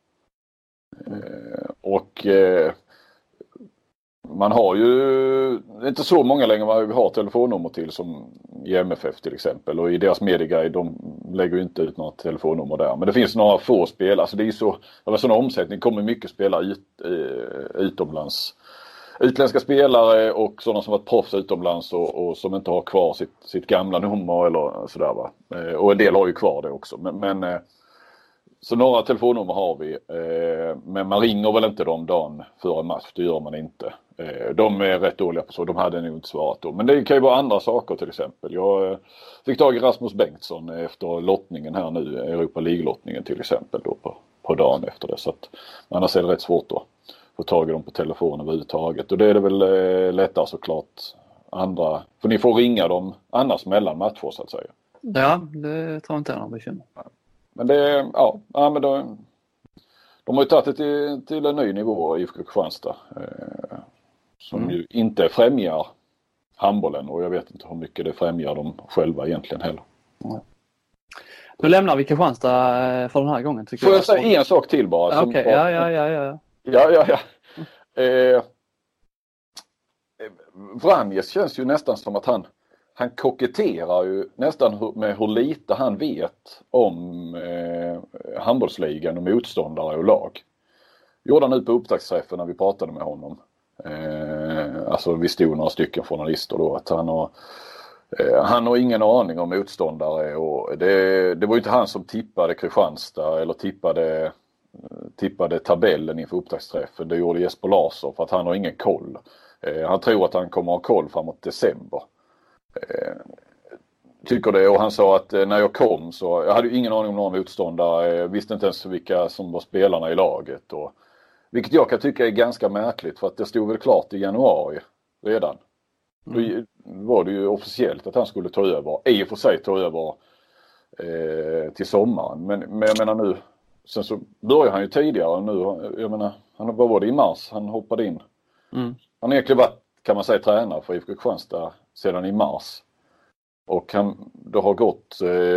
Man har ju inte så många längre vad vi har telefonnummer till som i MFF till exempel. Och i deras medieguide, de lägger ju inte ut några telefonnummer där. Men det finns några få spelare. Alltså det är ju så, det var sån omsättning, kommer mycket spelare utomlands. Utländska spelare och sådana som varit proffs utomlands och som inte har kvar sitt gamla nummer eller sådär va. Och en del har ju kvar det också. Men så några telefonnummer har vi. Men man ringer väl inte dem dagen före match, det gör man inte. De är rätt dåliga på så, de hade nog inte svarat då. Men det kan ju vara andra saker till exempel. Jag fick tag i Rasmus Bengtsson efter lottningen här nu, Europa League-lottningen till exempel då på dagen efter det. Så att annars är det rätt svårt då. Få tag i dem på telefon överhuvudtaget. Och det är det väl lättare såklart andra. För ni får ringa dem annars mellan matcher så att säga. Ja, det tror jag inte är någon bekymmer. Men det, men de har ju tagit det till en ny nivå i IFK Kristianstad. Som ju inte främjar handbollen, och jag vet inte hur mycket det främjar dem själva egentligen heller. Nu lämnar vi Kristianstad för den här gången. Får jag säga en sak till bara? Okej, ja. Ja. Vranjes känns ju nästan som att han koketterar ju nästan med hur lite han vet om handbollsligan och motståndare och lag. Gjorde han ut på upptaktsträffen när vi pratade med honom. Alltså vi stod några stycken journalister då, att han har ingen aning om motståndare, och det var ju inte han som tippade Kristianstad eller tippade tabellen inför upptaktsträffen. Det gjorde Jesper Larsson, för att han har ingen koll. Han tror att han kommer ha koll framåt december. Tycker det, och han sa att när jag kom så jag hade ju ingen aning om några motståndare, visste inte ens vilka som var spelarna i laget, och vilket jag kan tycka är ganska märkligt, för att det stod väl klart i januari redan. Då var det ju officiellt att han skulle ta över, i och för sig ta över till sommaren, men jag menar nu, sen så började han ju tidigare nu, jag menar, han var det i mars han hoppade in. Han har egentligen varit, kan man säga, tränare för IFK Kristianstad sedan i mars. Och det har gått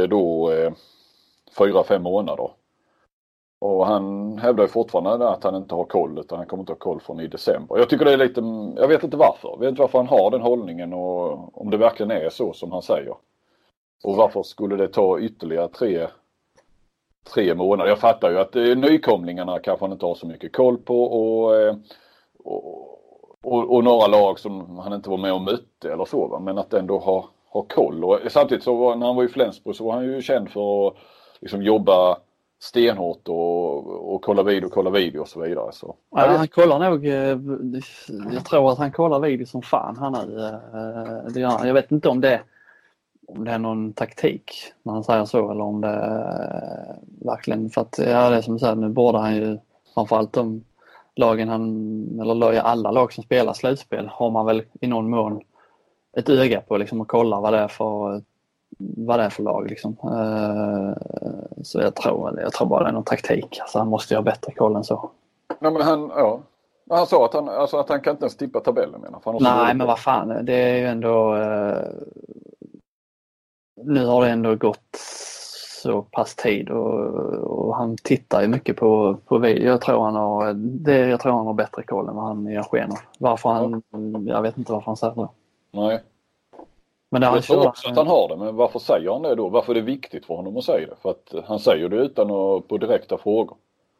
4-5 månader. Och han hävdar ju fortfarande att han inte har koll, utan han kommer inte ha koll från i december. Jag tycker det är lite, jag vet inte varför. Jag vet inte varför han har den hållningen, och om det verkligen är så som han säger. Och varför skulle det ta ytterligare 3 månader? Jag fattar ju att nykomlingarna kanske han inte har så mycket koll på, och några lag som han inte var med och mötte eller så, va? Men att ändå ha koll. Och samtidigt så när han var i Flensburg så var han ju känd för att liksom jobba stenhårt och kolla video och så vidare. Så. Ja, han kollar nog, jag tror att han kollar video som fan han nu. Jag vet inte om det är någon taktik när han säger så, eller om det verkligen, för att det är som sagt, nu borde han ju framförallt de lagen eller alla lag som spelar slutspel har man väl i någon mån ett öga på liksom, och kolla vad det är för lag liksom. Så jag tror bara det är någon taktik. Alltså, han måste ju ha bättre koll än så. Nej, men han sa att han kan inte ens tippa tabellen, menar han. Nej, men vad fan, det är ju ändå nu har det ändå gått så pass tid, och han tittar ju mycket på video. Jag tror han har bättre koll än vad han gör sken av. Jag vet inte varför han säger det. Nej. Men jag tror också att han har det, men varför säger han det då? Varför är det viktigt för honom att säga det? För att han säger det utan att på direkta frågor.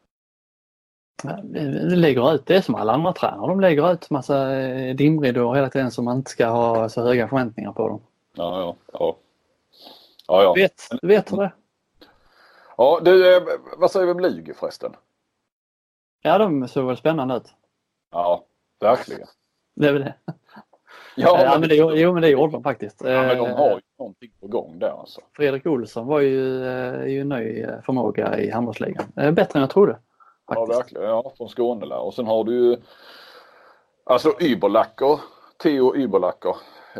Det lägger ut, det är som alla andra tränare. De lägger ut massa dimridåer hela tiden, som man inte ska ha så höga förväntningar på dem. Ja. Du vet det. Ja, du, vad säger vi om Lugi förresten? Ja, de såg väl spännande ut. Ja, verkligen. Det är väl det. Ja, men det gjorde de faktiskt. Ja, men de har ju någonting på gång där alltså. Fredrik Olsson var ju ny förmåga i handbollsligan. Bättre än jag trodde. Faktiskt. Ja, verkligen. Ja, från Skåne där. Och sen har du ju alltså Theo Yberlacker.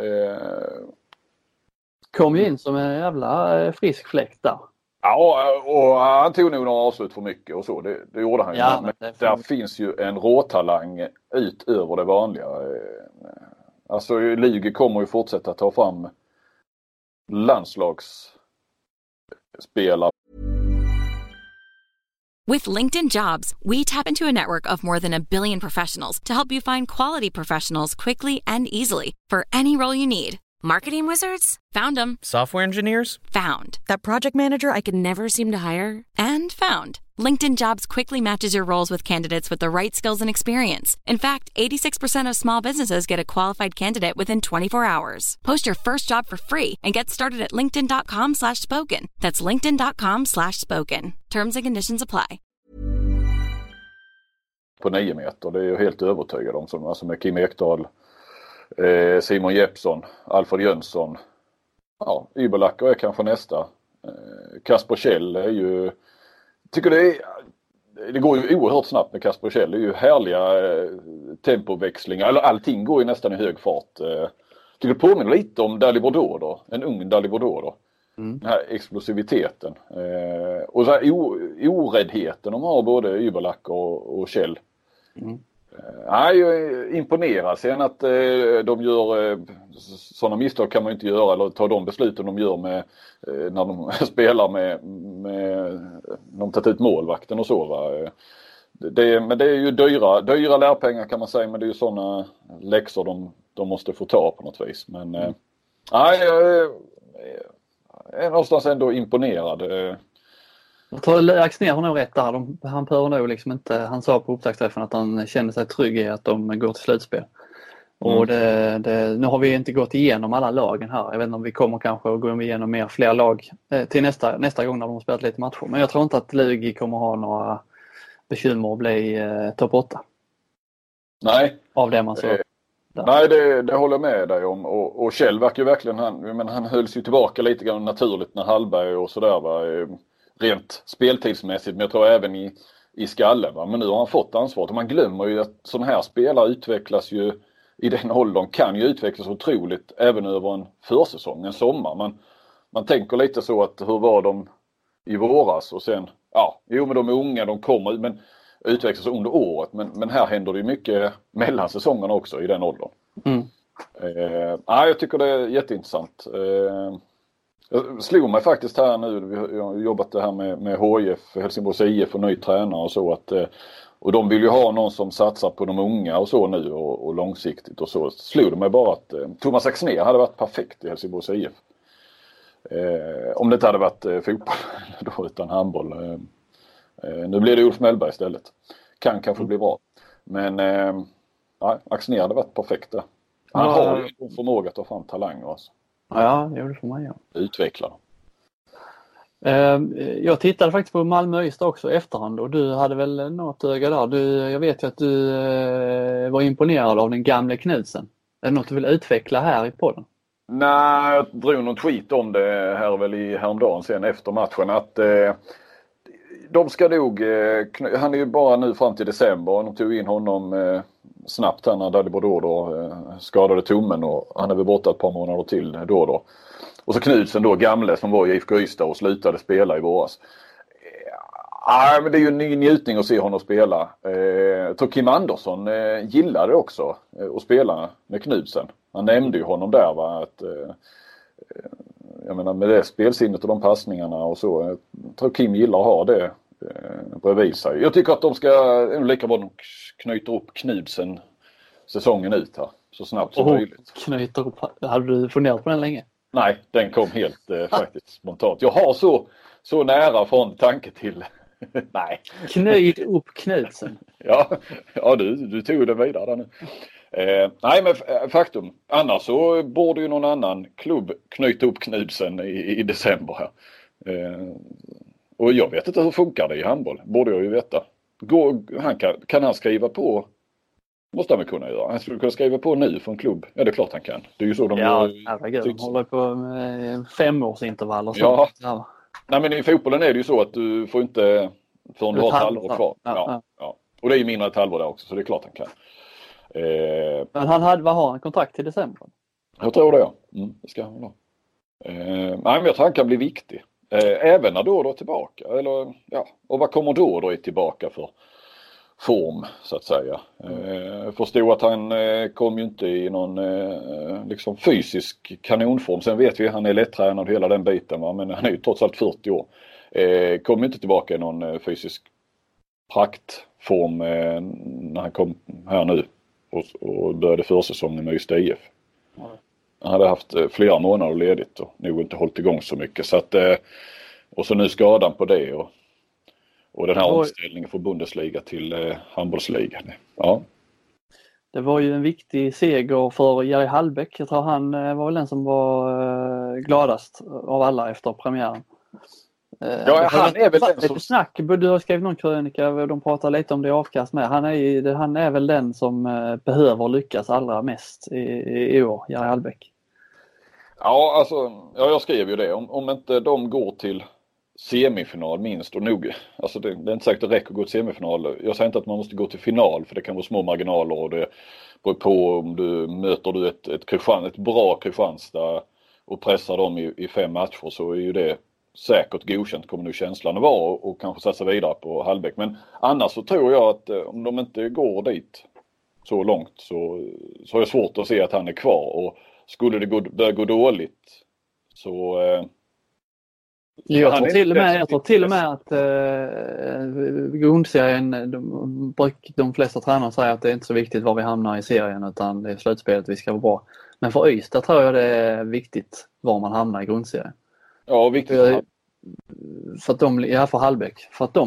Kom ju in som en jävla frisk fläkt där. Ja, och han tog nog några avslut för mycket och så. Det gjorde han ju. Ja, men där finns ju en råtalang utöver det vanliga. Alltså Lugi kommer ju fortsätta ta fram landslagsspelare. With LinkedIn Jobs, we tap into a network of more than 1 billion professionals to help you find quality professionals quickly and easily for any role you need. Marketing wizards? Found them. Software engineers? Found. That project manager I could never seem to hire? And found. LinkedIn Jobs quickly matches your roles with candidates with the right skills and experience. In fact, 86% of small businesses get a qualified candidate within 24 hours. Post your first job for free and get started at linkedin.com/spoken. That's linkedin.com/spoken. Terms and conditions apply. På 9 meter, det är jag helt övertygad om. Alltså med Kim Ekdahl, Simon Jeppsson, Alfred Jönsson. Ja, Yberlacker är kanske nästa. Kasper Kjell är ju... Tycker det går ju oerhört snabbt med Kasper Kjell. Det är ju härliga tempoväxlingar. Eller allting går ju nästan i hög fart. tycker det påminner lite om Dalibor då. En ung Dalibor då. Den här explosiviteten. Och så här oräddheten de har både Yberlack och Kjell. Jag är imponerad. Sen att de gör sådana misstag kan man inte göra, eller ta de besluten de gör med när de spelar med de tagit ut målvakten och så, va. Men det är ju dyra lärpengar kan man säga, men det är ju sådana läxor de måste få ta på något vis. Men jag är någonstans ändå imponerad. Jag tror Axnér har nog rätt där. Han behöver nog liksom inte, han sa på upptaktsträffen att han känner sig trygg i att de går till slutspel. Och nu har vi inte gått igenom alla lagen här. Jag vet inte om vi kommer kanske att gå igenom fler lag till nästa gång när de har spelat lite matcher. Men jag tror inte att Lugi kommer ha några bekymmer att bli topp 8. Nej. Av det man såg. Nej, det håller jag med dig om. Och Kjell verkar ju verkligen, han hölls ju tillbaka lite grann naturligt när Hallberg och sådär var rent speltidsmässigt, men jag tror även i skallen. Va? Men nu har han fått ansvaret. Och man glömmer ju att sådana här spelare utvecklas ju i den åldern, kan ju utvecklas otroligt även över en försäsong, en sommar. Man tänker lite så att hur var de i våras och sen, men de är unga, de kommer men utvecklas under året. Men här händer det ju mycket mellan säsongerna också i den åldern. Jag tycker det är jätteintressant. Jag slog mig faktiskt här nu, vi har jobbat det här med HIF, Helsingborgs IF och ny tränare och så, att och de vill ju ha någon som satsar på de unga och så nu och långsiktigt och så. Slog det mig bara att Thomas Axnér hade varit perfekt i Helsingborgs IF. Om det inte hade varit fotboll då, utan handboll. Nu blir det Ulf Mellberg istället. Kanske bli bra. Men Axnér hade varit perfekt där. Han har ju en förmåga att ta fram talanger alltså. Ja, det får man göra. Utveckla. Jag tittade faktiskt på Malmö-Ystad också i efterhand och du hade väl något öga där. Jag vet ju att du var imponerad av den gamle Knudsen. Är det något du vill utveckla här i podden? Nej, jag drog någon tweet om det här väl i häromdagen sen efter matchen att de ska nog, han är ju bara nu fram till december, de tog in honom snabbt här när Dalibor då skadade tummen och han är väl borta ett par månader till då. Och så Knudsen då, gamle som var i IFK Ystad och slutade spela i våras. Men det är ju en ny njutning att se honom spela. Jag tror Kim Andersson gillade också att spela med Knudsen. Han nämnde ju honom där, va, att jag menar med det spelsinnet och de passningarna och så. Jag tror Kim gillar att ha det bredvid sig. Jag tycker att de ska lika bra knyta upp Knudsen säsongen ut här så snabbt som möjligt. Knyter upp, hade du funderat på den länge? Nej, den kom helt faktiskt spontant. Jag har så nära från tanke till nej. Knyt upp Knudsen. Ja, du tog det vidare där nu. Nej, men faktum. Annars så borde ju någon annan klubb knyta upp Knudsen i december här. Och jag vet inte hur funkar det i handboll. Borde jag ju veta. Kan han skriva på? Måste han väl kunna göra. Han skulle kunna skriva på nu för en klubb. Ja, det är klart han kan. Det är ju så de de håller på med 5-årsintervaller. Ja. Nej, men i fotbollen är det ju så att du får inte förrän du har ett halvår kvar. Ja. Och det är ju mindre ett halvår där också, så det är klart han kan. Men vad har han kontrakt till december? Jag tror det, ja. Det ska han ha. Nej, men jag tror han kan bli viktig. Även när då är tillbaka. Eller, ja. Och vad kommer då tillbaka för form, så att säga. Förstod att han kom ju inte i någon liksom fysisk kanonform. Sen vet vi att han är lättränad hela den biten, va? Men han är ju trots allt 40 år. Kom inte tillbaka i någon fysisk praktform när han kom här nu och började försäsongen med Ystad IF. Han hade haft flera månader ledigt och nog inte hållit igång så mycket. Så att, och så nu skadan på det och den här omställningen från Bundesliga till handbollsligan. Ja. Det var ju en viktig seger för Jerry Hallbäck. Jag tror han var väl den som var gladast av alla efter premiären. Ja, han är väl den som... Snack, du har skrivit någon krönika och de pratar lite om det avkast med. Han är väl den som behöver lyckas allra mest i år, Jerry Hallbäck. Ja, alltså, jag skrev ju det. Om inte de går till semifinal minst, och nog, alltså det är inte säkert att det räcker att gå till semifinal. Jag säger inte att man måste gå till final, för det kan vara små marginaler, och det beror på om du möter ett bra Kristianstad och pressar dem i 5 matcher, så är ju det säkert godkänt, kommer nu känslan att vara, och kanske satsa vidare på Hallbäck. Men annars så tror jag att om de inte går dit så långt, så är det svårt att se att han är kvar, och skulle det börja gå dåligt så jag tror till och med att grundserien, de flesta tränare säger att det är inte så viktigt var vi hamnar i serien, utan det är slutspelet vi ska vara bra. Men för Ystad tror jag det är viktigt var man hamnar i grundserien. Ja, viktigt. För att för Hallbäck, för att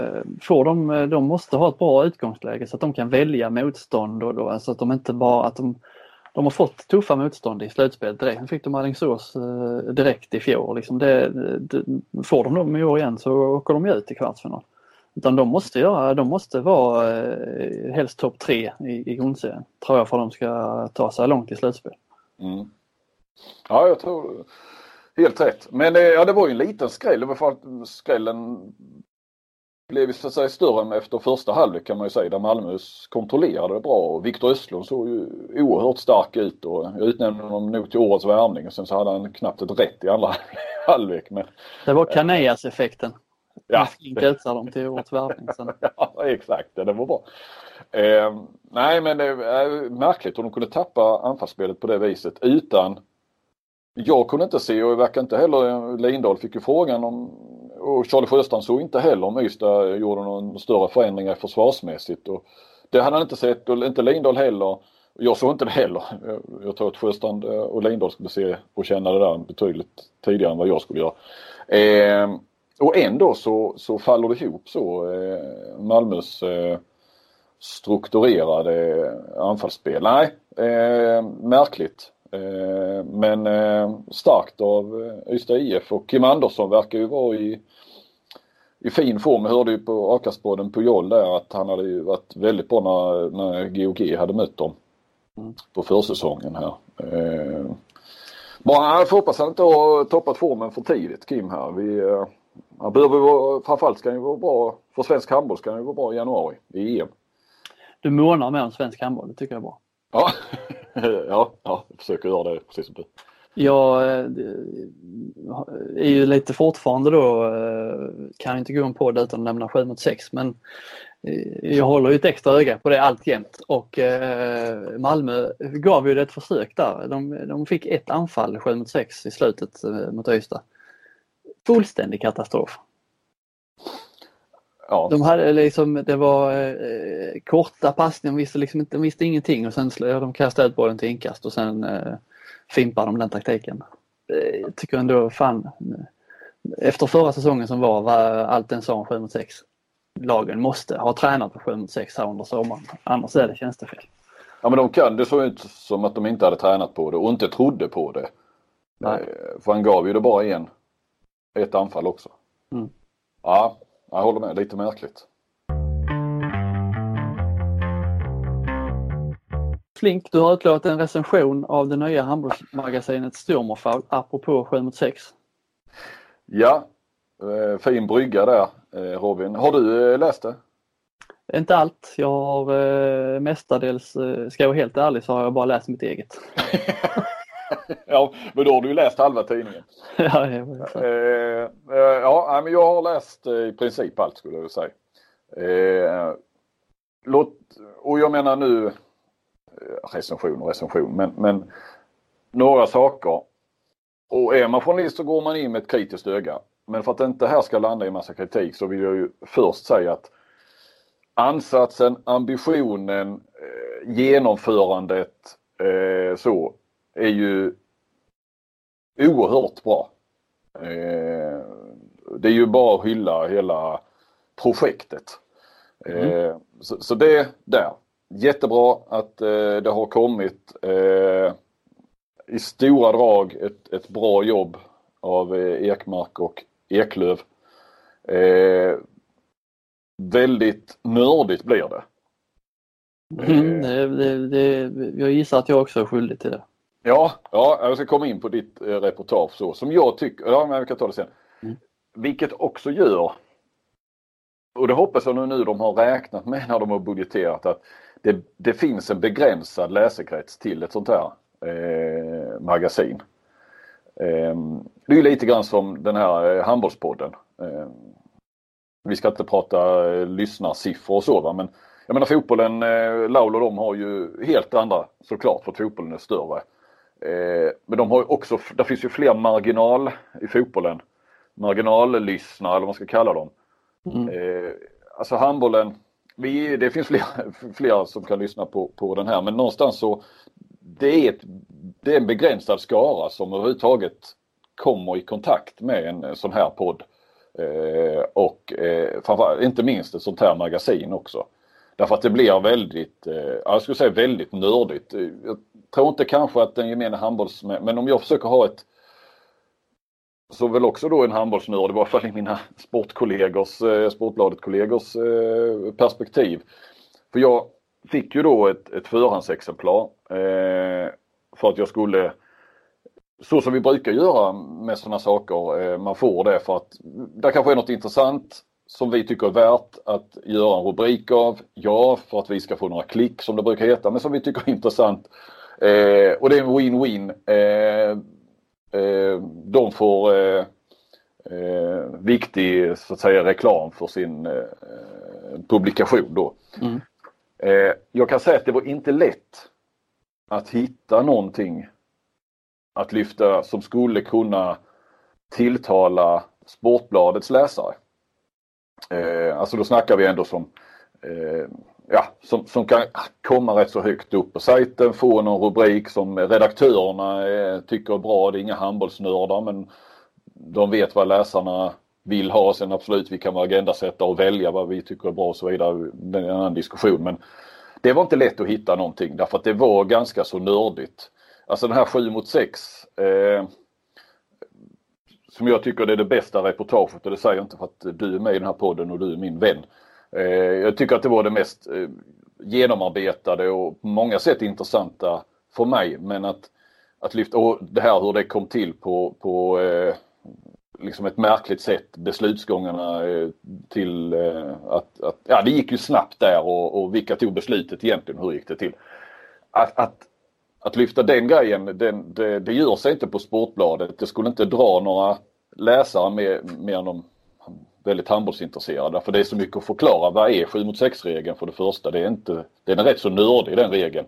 de måste ha ett bra utgångsläge så att de kan välja motstånd, och då, alltså att de inte bara de har fått tuffa motstånd i slutspelet direkt. Nu fick de Alingsås direkt i fjol. Liksom får de dem i år igen så åker de ut i kvartsfinal. Utan de måste vara helst topp 3 i grundserien, tror jag, för att de ska ta sig långt i slutspel. Mm. Ja, jag tror helt rätt. Men det var ju en liten skräll. I alla fall skrällen blev så att säga större efter första halvlek, kan man ju säga, där Malmö kontrollerade det bra, och Viktor Östlund såg ju oerhört stark ut, och jag utnämnde honom nog till årets värvning, och sen så hade han knappt ett rätt i andra halvlek. Men det var Canellas-effekten. Ja, utsade dem till årets värvning sen. Ja, exakt. Det var bra. Nej, men det är märkligt om de kunde tappa anfallsspelet på det viset utan. Jag kunde inte se, och det verkar inte heller, Lindahl fick ju frågan om, och Charlie Sjöstrand såg inte heller om Ystad gjorde någon större förändringar försvarsmässigt, och det hade han inte sett, och inte Lindahl heller. Jag såg inte det heller. Jag tror att Sjöstrand och Lindahl skulle se och känna det där betydligt tidigare än vad jag skulle göra. Och ändå så faller det ihop så, Malmös strukturerade anfallsspel. Nej, märkligt. Men starkt av Ystad IF, och Kim Andersson verkar ju vara i fin form. Jag hörde ju på Akastpodden på Joll där att han hade ju varit väldigt bra när GOG hade mött dem på försäsongen här. Bara jag får hoppas han inte har toppat formen för tidigt, Kim här. Han behöver vara, framförallt ska han ju vara bra för svensk handboll, ska han ju vara bra i januari i EM. Du månar med om svensk handboll, det tycker jag är bra. Ja, jag försöker göra det precis som du. Jag är ju lite fortfarande då, kan inte gå en podd utan att nämna 7-6, men jag håller ju ett extra öga på det alltjämt, och Malmö gav ju det ett försök där. De fick ett anfall 7-6 i slutet mot Ystad. Fullständig katastrof. Ja. De hade liksom, det var korta passningar, de visste ingenting, och sen de kastade ut bollen till inkast, och sen fimpade de den taktiken. Jag tycker ändå efter förra säsongen som var allt en sån 7-6. Lagen måste ha tränat på 7-6 här under sommaren, annars är det tjänstefel. Ja, men det såg ut som att de inte hade tränat på det och inte trodde på det. Nej. För han gav ju det bara ett anfall också. Mm. Ja, jag håller med, lite märkligt. Flink, du har utlovat en recension av det nya handbollsmagasinet Stürmerfall apropå 7-6. Ja, fin brygga där, Robin. Har du läst det? Inte allt. Jag har mestadels, ska jag vara helt ärlig, så har jag bara läst mitt eget. Ja, men då har du ju läst halva tidningen. Ja, men jag har läst i princip allt, skulle jag säga. Och jag menar nu recension, men några saker. Och är man journalist så går man in med ett kritiskt öga. Men för att inte här ska landa i massa kritik så vill jag ju först säga att ansatsen, ambitionen, genomförandet så är ju oerhört bra. Det är ju bara att hylla hela projektet. Så det där. Jättebra att det har kommit i stora drag ett bra jobb av Ekmark och Eklöv. Väldigt nördigt blir det. Jag gissar att jag också är skyldig till det. Ja, jag ska komma in på ditt reportage så som jag tycker, ja men vi kan ta det sen. vilket också gör, och det hoppas jag nu de har räknat med när de har budgeterat, att det finns en begränsad läsekrets till ett sånt här magasin. Det är ju lite grann som den här handbollspodden. Vi ska inte prata lyssnarsiffror och så, va? Men jag menar fotbollen, Laul och de har ju helt andra, såklart, för att fotbollen är större. Men de har ju också, det finns ju fler marginal i fotbollen. Marginallyssnare eller vad man ska kalla dem. Alltså handbollen, det finns fler som kan lyssna på den här, men någonstans så det är en begränsad skara som överhuvudtaget kommer i kontakt med en sån här podd. Och framförallt, inte minst ett sånt här magasin också. Därför att det blir väldigt, jag skulle säga väldigt nördigt. Jag tror inte kanske att den gemene men om jag försöker ha ett, så väl också då en handbollsnörd, i varje fall i mina Sportbladet-kollegors perspektiv. För jag fick ju då ett förhandsexemplar för att jag skulle, så som vi brukar göra med sådana saker, man får det för att det kanske är något intressant som vi tycker är värt att göra en rubrik av. Ja, för att vi ska få några klick som det brukar heta, men som vi tycker är intressant. Och det är en win-win. De får viktig, så att säga, reklam för sin publikation då. Jag kan säga att det var inte lätt att hitta någonting att lyfta som skulle kunna tilltala Sportbladets läsare. Alltså då snackar vi ändå som kan komma rätt så högt upp på sajten, få någon rubrik som redaktörerna tycker är bra. Det är inga handbollsnördar, men de vet vad läsarna vill ha. Sen absolut, vi kan vara agendasätta och välja vad vi tycker är bra och så vidare. Det är en annan diskussion, men det var inte lätt att hitta någonting därför att det var ganska så nördigt. Alltså den här 7-6 som jag tycker det är det bästa reportaget, och det säger jag inte för att du är med i den här podden och du är min vän. Jag tycker att det var det mest genomarbetade och på många sätt intressanta för mig, men att lyfta, och det här hur det kom till på liksom ett märkligt sätt, beslutsgångarna till det gick ju snabbt där och vilka tog beslutet egentligen, hur gick det till? Att lyfta den grejen, det gör sig inte på Sportbladet. Det skulle inte dra några läsare mer än de väldigt handbollsintresserade. För det är så mycket att förklara. Vad är 7-6-regeln för det första? Den är rätt så nördig, den regeln.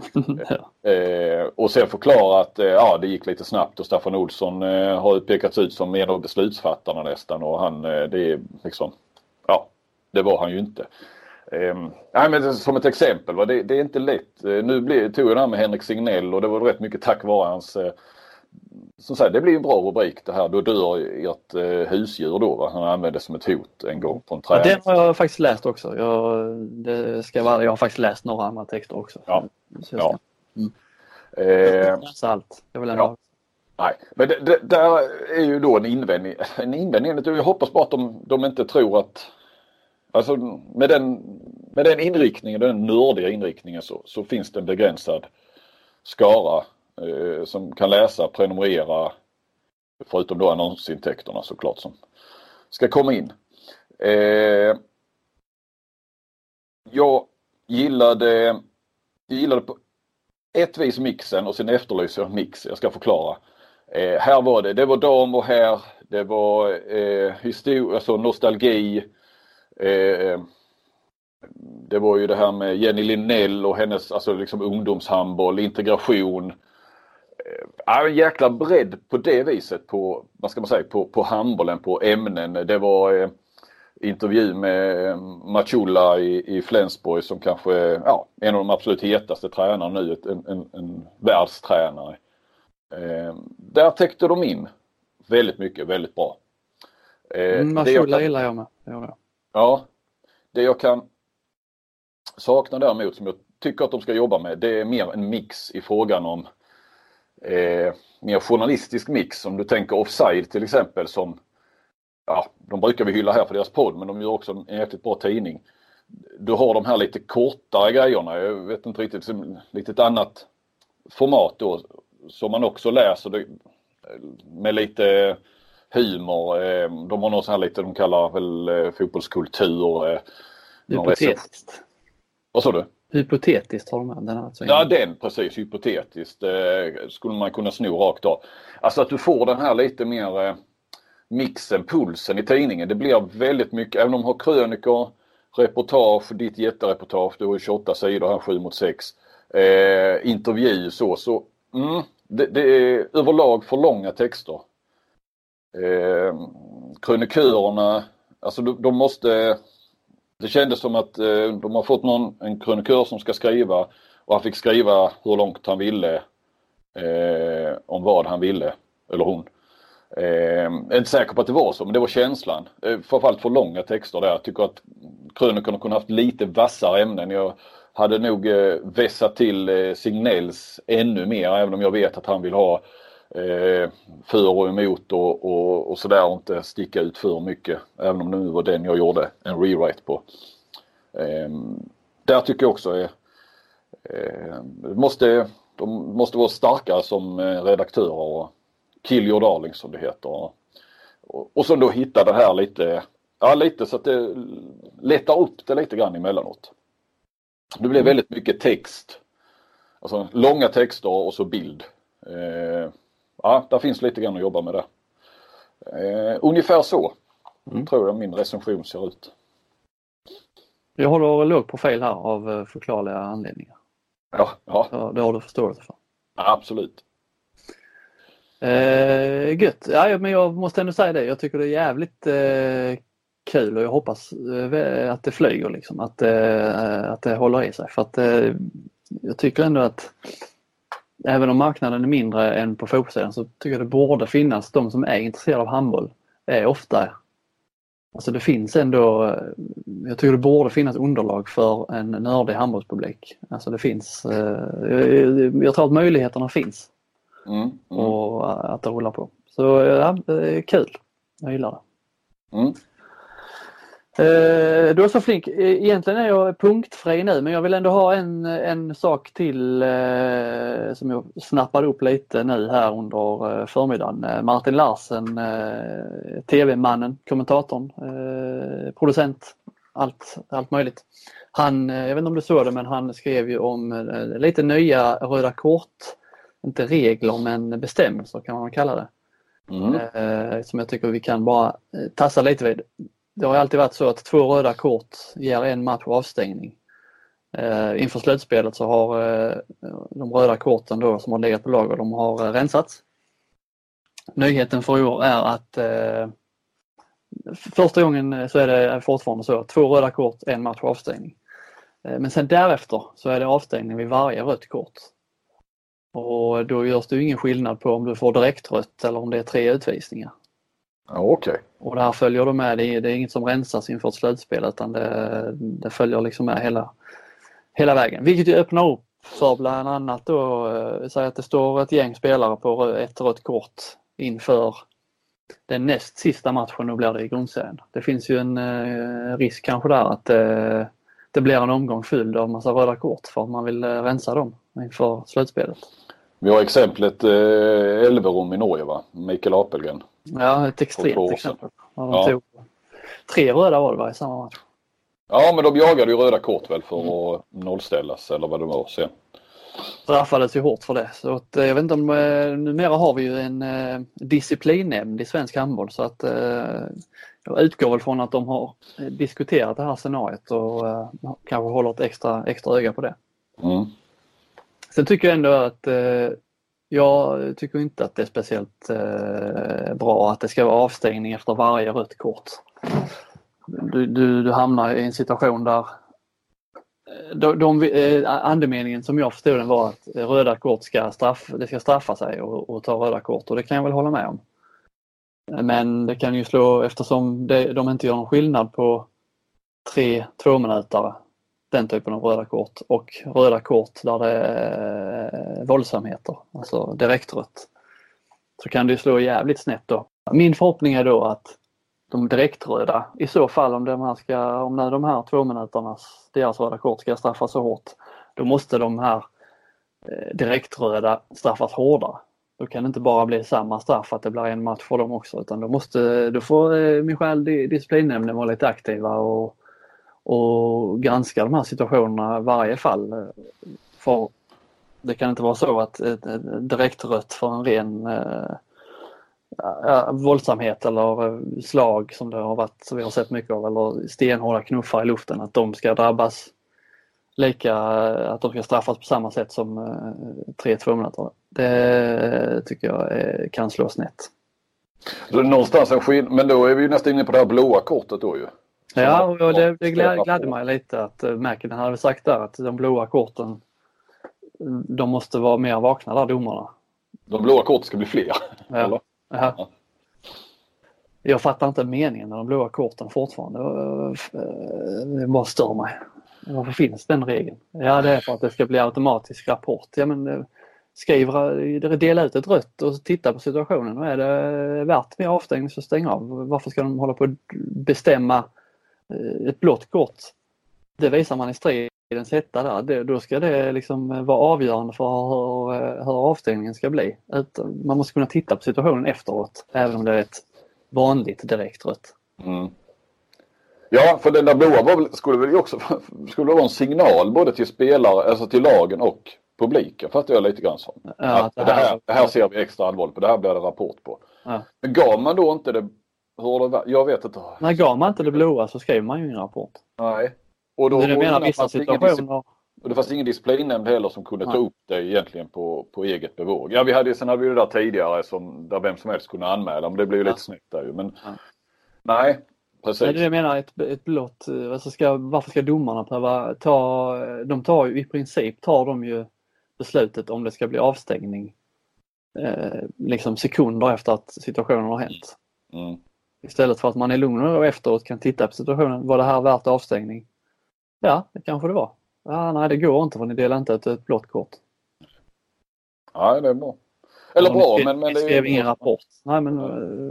Och sen förklara att det gick lite snabbt och Staffan Olsson har pekats ut som en av beslutsfattarna nästan. Och han, det är liksom, det var han ju inte. Men som ett exempel, det är inte lätt. Nu tog jag det här med Henrik Signell och det var rätt mycket tack vare hans, som sagt, det blir en bra rubrik det här. Då dör ert husdjur då, va? Han använde som ett hot en gång på en träning. Den har jag faktiskt läst också. Jag har faktiskt läst några andra texter också. Ja. Allt. Jag vill ändå. Nej, men det där är ju då en invändning. Jag hoppas bara att de inte tror att, alltså med den inriktningen, den nördiga inriktningen så finns det en begränsad skara som kan läsa, prenumerera, förutom då annonsintäkterna såklart som ska komma in. Jag gillade på ett vis mixen och sen efterlyser jag mix. Jag ska förklara. Här var det var dam och här, det var historia, alltså nostalgi. Det var ju det här med Jenny Linnell och hennes, alltså liksom ungdomshandboll, integration. En jäkla bredd på det viset på, vad ska man säga, på handbollen, på ämnen. Det var intervju med Machulla i Flensburg som kanske en av de absolut hetaste tränarna nu, en världstränare. Där täckte de in väldigt mycket, väldigt bra. Machulla gillar jag med. Ja, det jag kan sakna däremot som jag tycker att de ska jobba med, det är mer en mix i frågan om mer journalistisk mix. Om du tänker Offside till exempel, som de brukar vi hylla här för deras podd, men de gör också en jäkligt bra tidning. Du har de här lite kortare grejerna, jag vet inte riktigt, lite ett annat format då som man också läser det, med lite humor. De har något så här lite, de kallar väl fotbollskultur. Hypotetiskt. Vad sa du? Hypotetiskt har de med den här. Ja, den precis. Hypotetiskt skulle man kunna sno rakt av. Alltså att du får den här lite mer mixen, pulsen i tidningen. Det blir väldigt mycket, även om de har krönikor, reportage, ditt jättereportage, du har 28 sidor här, 7/6. Intervju så det är överlag för långa texter. Krönikörerna, alltså de måste, det kändes som att de har fått en krönikör som ska skriva, och han fick skriva hur långt han ville om vad han ville, eller hon. Jag är inte säker på att det var så, men det var känslan. Framförallt för långa texter där. Jag tycker att krönikorna kunde haft lite vassare ämnen. Jag hade nog vässat till Signells ännu mer, även om jag vet att han vill ha för och emot och sådär, och inte sticka ut för mycket, även om det nu var den jag gjorde en rewrite på. Där tycker jag också de måste vara starkare som redaktörer och kill your darling som det heter, och så då hitta det här lite så att det lättar upp det lite grann emellanåt. Det blir väldigt mycket text, alltså långa texter och så bild. Där finns lite grann att jobba med det. Ungefär så tror jag min recension ser ut. Jag håller låg profil här av förklarliga anledningar. Ja. Det har du förståelse för. Absolut. Gött. Ja, men jag måste ändå säga det. Jag tycker det är jävligt kul, och jag hoppas att det flyger liksom. Att det håller i sig. För att jag tycker ändå att även om marknaden är mindre än på fotbollssidan, så tycker jag det borde finnas de som är intresserade av handboll. Är ofta. Alltså det finns ändå, jag tycker det borde finnas underlag för en nördig handbollspublik. Alltså det finns, jag tror att möjligheterna finns. Och att det rullar på. Så ja, det är kul. Jag gillar det. Du är så flink. Egentligen är jag punktfri nu, men jag vill ändå ha en sak till som jag snappade upp lite nu här under förmiddagen. Martin Larsen, tv-mannen, kommentatorn, producent, allt möjligt. Han, jag vet inte om du såg det, men han skrev ju om lite nya röda kort, inte regler men bestämmelser kan man kalla det. Som jag tycker vi kan bara tassa lite vid. Det har alltid varit så att 2 röda kort ger en match avstängning. Inför slutspelet så har de röda korten då som har legat på lager, de har rensats. Nyheten för i år är att första gången så är det fortfarande så, 2 röda kort, en match avstängning. Men sen därefter så är det avstängning vid varje rött kort. Och då görs det ju ingen skillnad på om du får direkt rött eller om det är 3 utvisningar. Okej. Och det här följer då med, det är inget som rensas inför ett slutspel, utan det följer liksom med hela vägen. Vilket ju öppnar upp för bland annat då, säg att det står ett gäng spelare på ett rött kort inför den näst sista matchen, och blir det i grundserien. Det finns ju en risk kanske där att det blir en omgång fylld av massa röda kort för att man vill rensa dem inför slutspelet. Vi har exemplet Elverum i Norge, va? Mikael Apelgren. Ja, ett extremt exempel. Ja. Tog 3 röda var det var i samma match. Ja, men de jagade ju röda kort väl för att nollställas eller vad det var sen. Straffades ju hårt för det. Så att, jag vet inte om, numera har vi ju en disciplinnämnd i svensk handboll, så att jag utgår väl från att de har diskuterat det här scenariot och kanske håller ett extra öga på det. Sen tycker jag ändå att jag tycker inte att det är speciellt bra att det ska vara avstängning efter varje rött kort. Du hamnar i en situation där andemeningen som jag förstod den var att röda kort ska straffa sig och ta röda kort, och det kan jag väl hålla med om. Men det kan ju slå, eftersom de inte gör någon skillnad på 3 2-minutare, den typen av röda kort, och röda kort där det är våldsamheter, alltså direktrött, så kan det ju slå jävligt snett då. Min förhoppning är då att de direktröda, i så fall om de här 2 minuternas deras röda kort ska straffas så hårt, då måste de här direktröda straffas hårdare. Då kan det inte bara bli samma straff att det blir en match för dem också, utan då får Michel disciplinnämnden vara lite aktiva och granska de här situationerna i varje fall. För det kan inte vara så att ett direkt rött för en ren våldsamhet eller slag som det har varit, som vi har sett mycket av, eller stenhårda knuffar i luften, att de ska drabbas att de ska straffas på samma sätt som 3-2 minuter. Det tycker jag kan slå snett. Så någonstans en skillnad, men då är vi ju nästan inne på det här blåa kortet då ju. Ja, och det glädde mig lite att Mäkinen hade sagt där att de blåa korten, de måste vara mer vakna där, domarna. De blåa korten ska bli fler, ja. eller? Ja. Jag fattar inte meningen med de blåa korten fortfarande. Det bara stör mig. Varför finns den regeln? Ja, det är för att det ska bli automatisk rapport. Ja, men dela ut ett rött och titta på situationen. Och är det värt med avstängning så stäng av. Varför ska de hålla på att bestämma ett blått kort? Det visar man i stridens hetta där. Då ska det liksom vara avgörande för hur avstängningen ska bli. Man måste kunna titta på situationen efteråt, även om det är ett vanligt direkt rött. Mm. Ja, för den där blåa skulle vara en signal både till spelare, alltså till lagen och publiken, fattar jag lite grann så. Ja, det här ser vi extra allvarligt på, det här blir det rapport på. Ja. Men gav man då inte det, jag vet inte. Nej, gav man inte det blåa så skriver man ju ingen rapport. Nej. Och då vissa situationer. Och det fanns ingen disciplinnämnd heller som kunde ta upp det egentligen på eget bevåg. Ja, sen hade vi det där tidigare där vem som helst kunde anmäla, men det blev ju lite snyggt där ju. Men nej, precis. Nej, det jag menar, ett blått, varför ska domarna behöva i princip tar de ju beslutet om det ska bli avstängning liksom sekunder efter att situationen har hänt. Mm. Istället för att man är lugn och efteråt kan titta på situationen. Var det här värt avstängning? Ja, det kanske det var. Nej, det går inte för ni delar inte ett blått kort. Nej, det är bra. Eller bra, men det skrev ingen rapport. Nej, men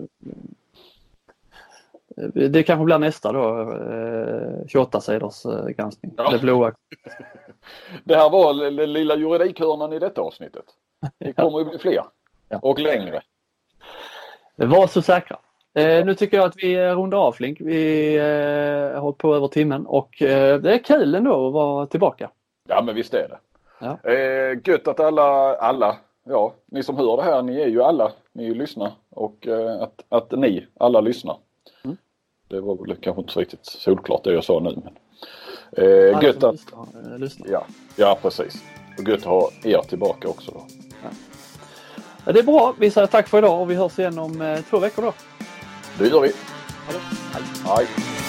det kanske blir nästa då 28 sidors granskning. Ja. Det blåa. Det här var lilla juridikhörnan i detta avsnittet. Det kommer ju bli fler och längre. Var så säkra. Nu tycker jag att vi rundar av, Flink. Vi har hållit på över timmen och det är kul ändå att vara tillbaka. Ja, men visst är det. Ja. Gött att alla, ja, ni som hör det här, ni är ju alla, ni är ju lyssnar och att ni alla lyssnar. Mm. Det var väl kanske inte så riktigt solklart det jag sa nu, men gött att lyssna. Ja, precis. Och gött att ha er tillbaka också då. Ja, det är bra. Vi säger tack för idag och vi hörs igen om 2 veckor då. Det gör vi. Hej. Hej.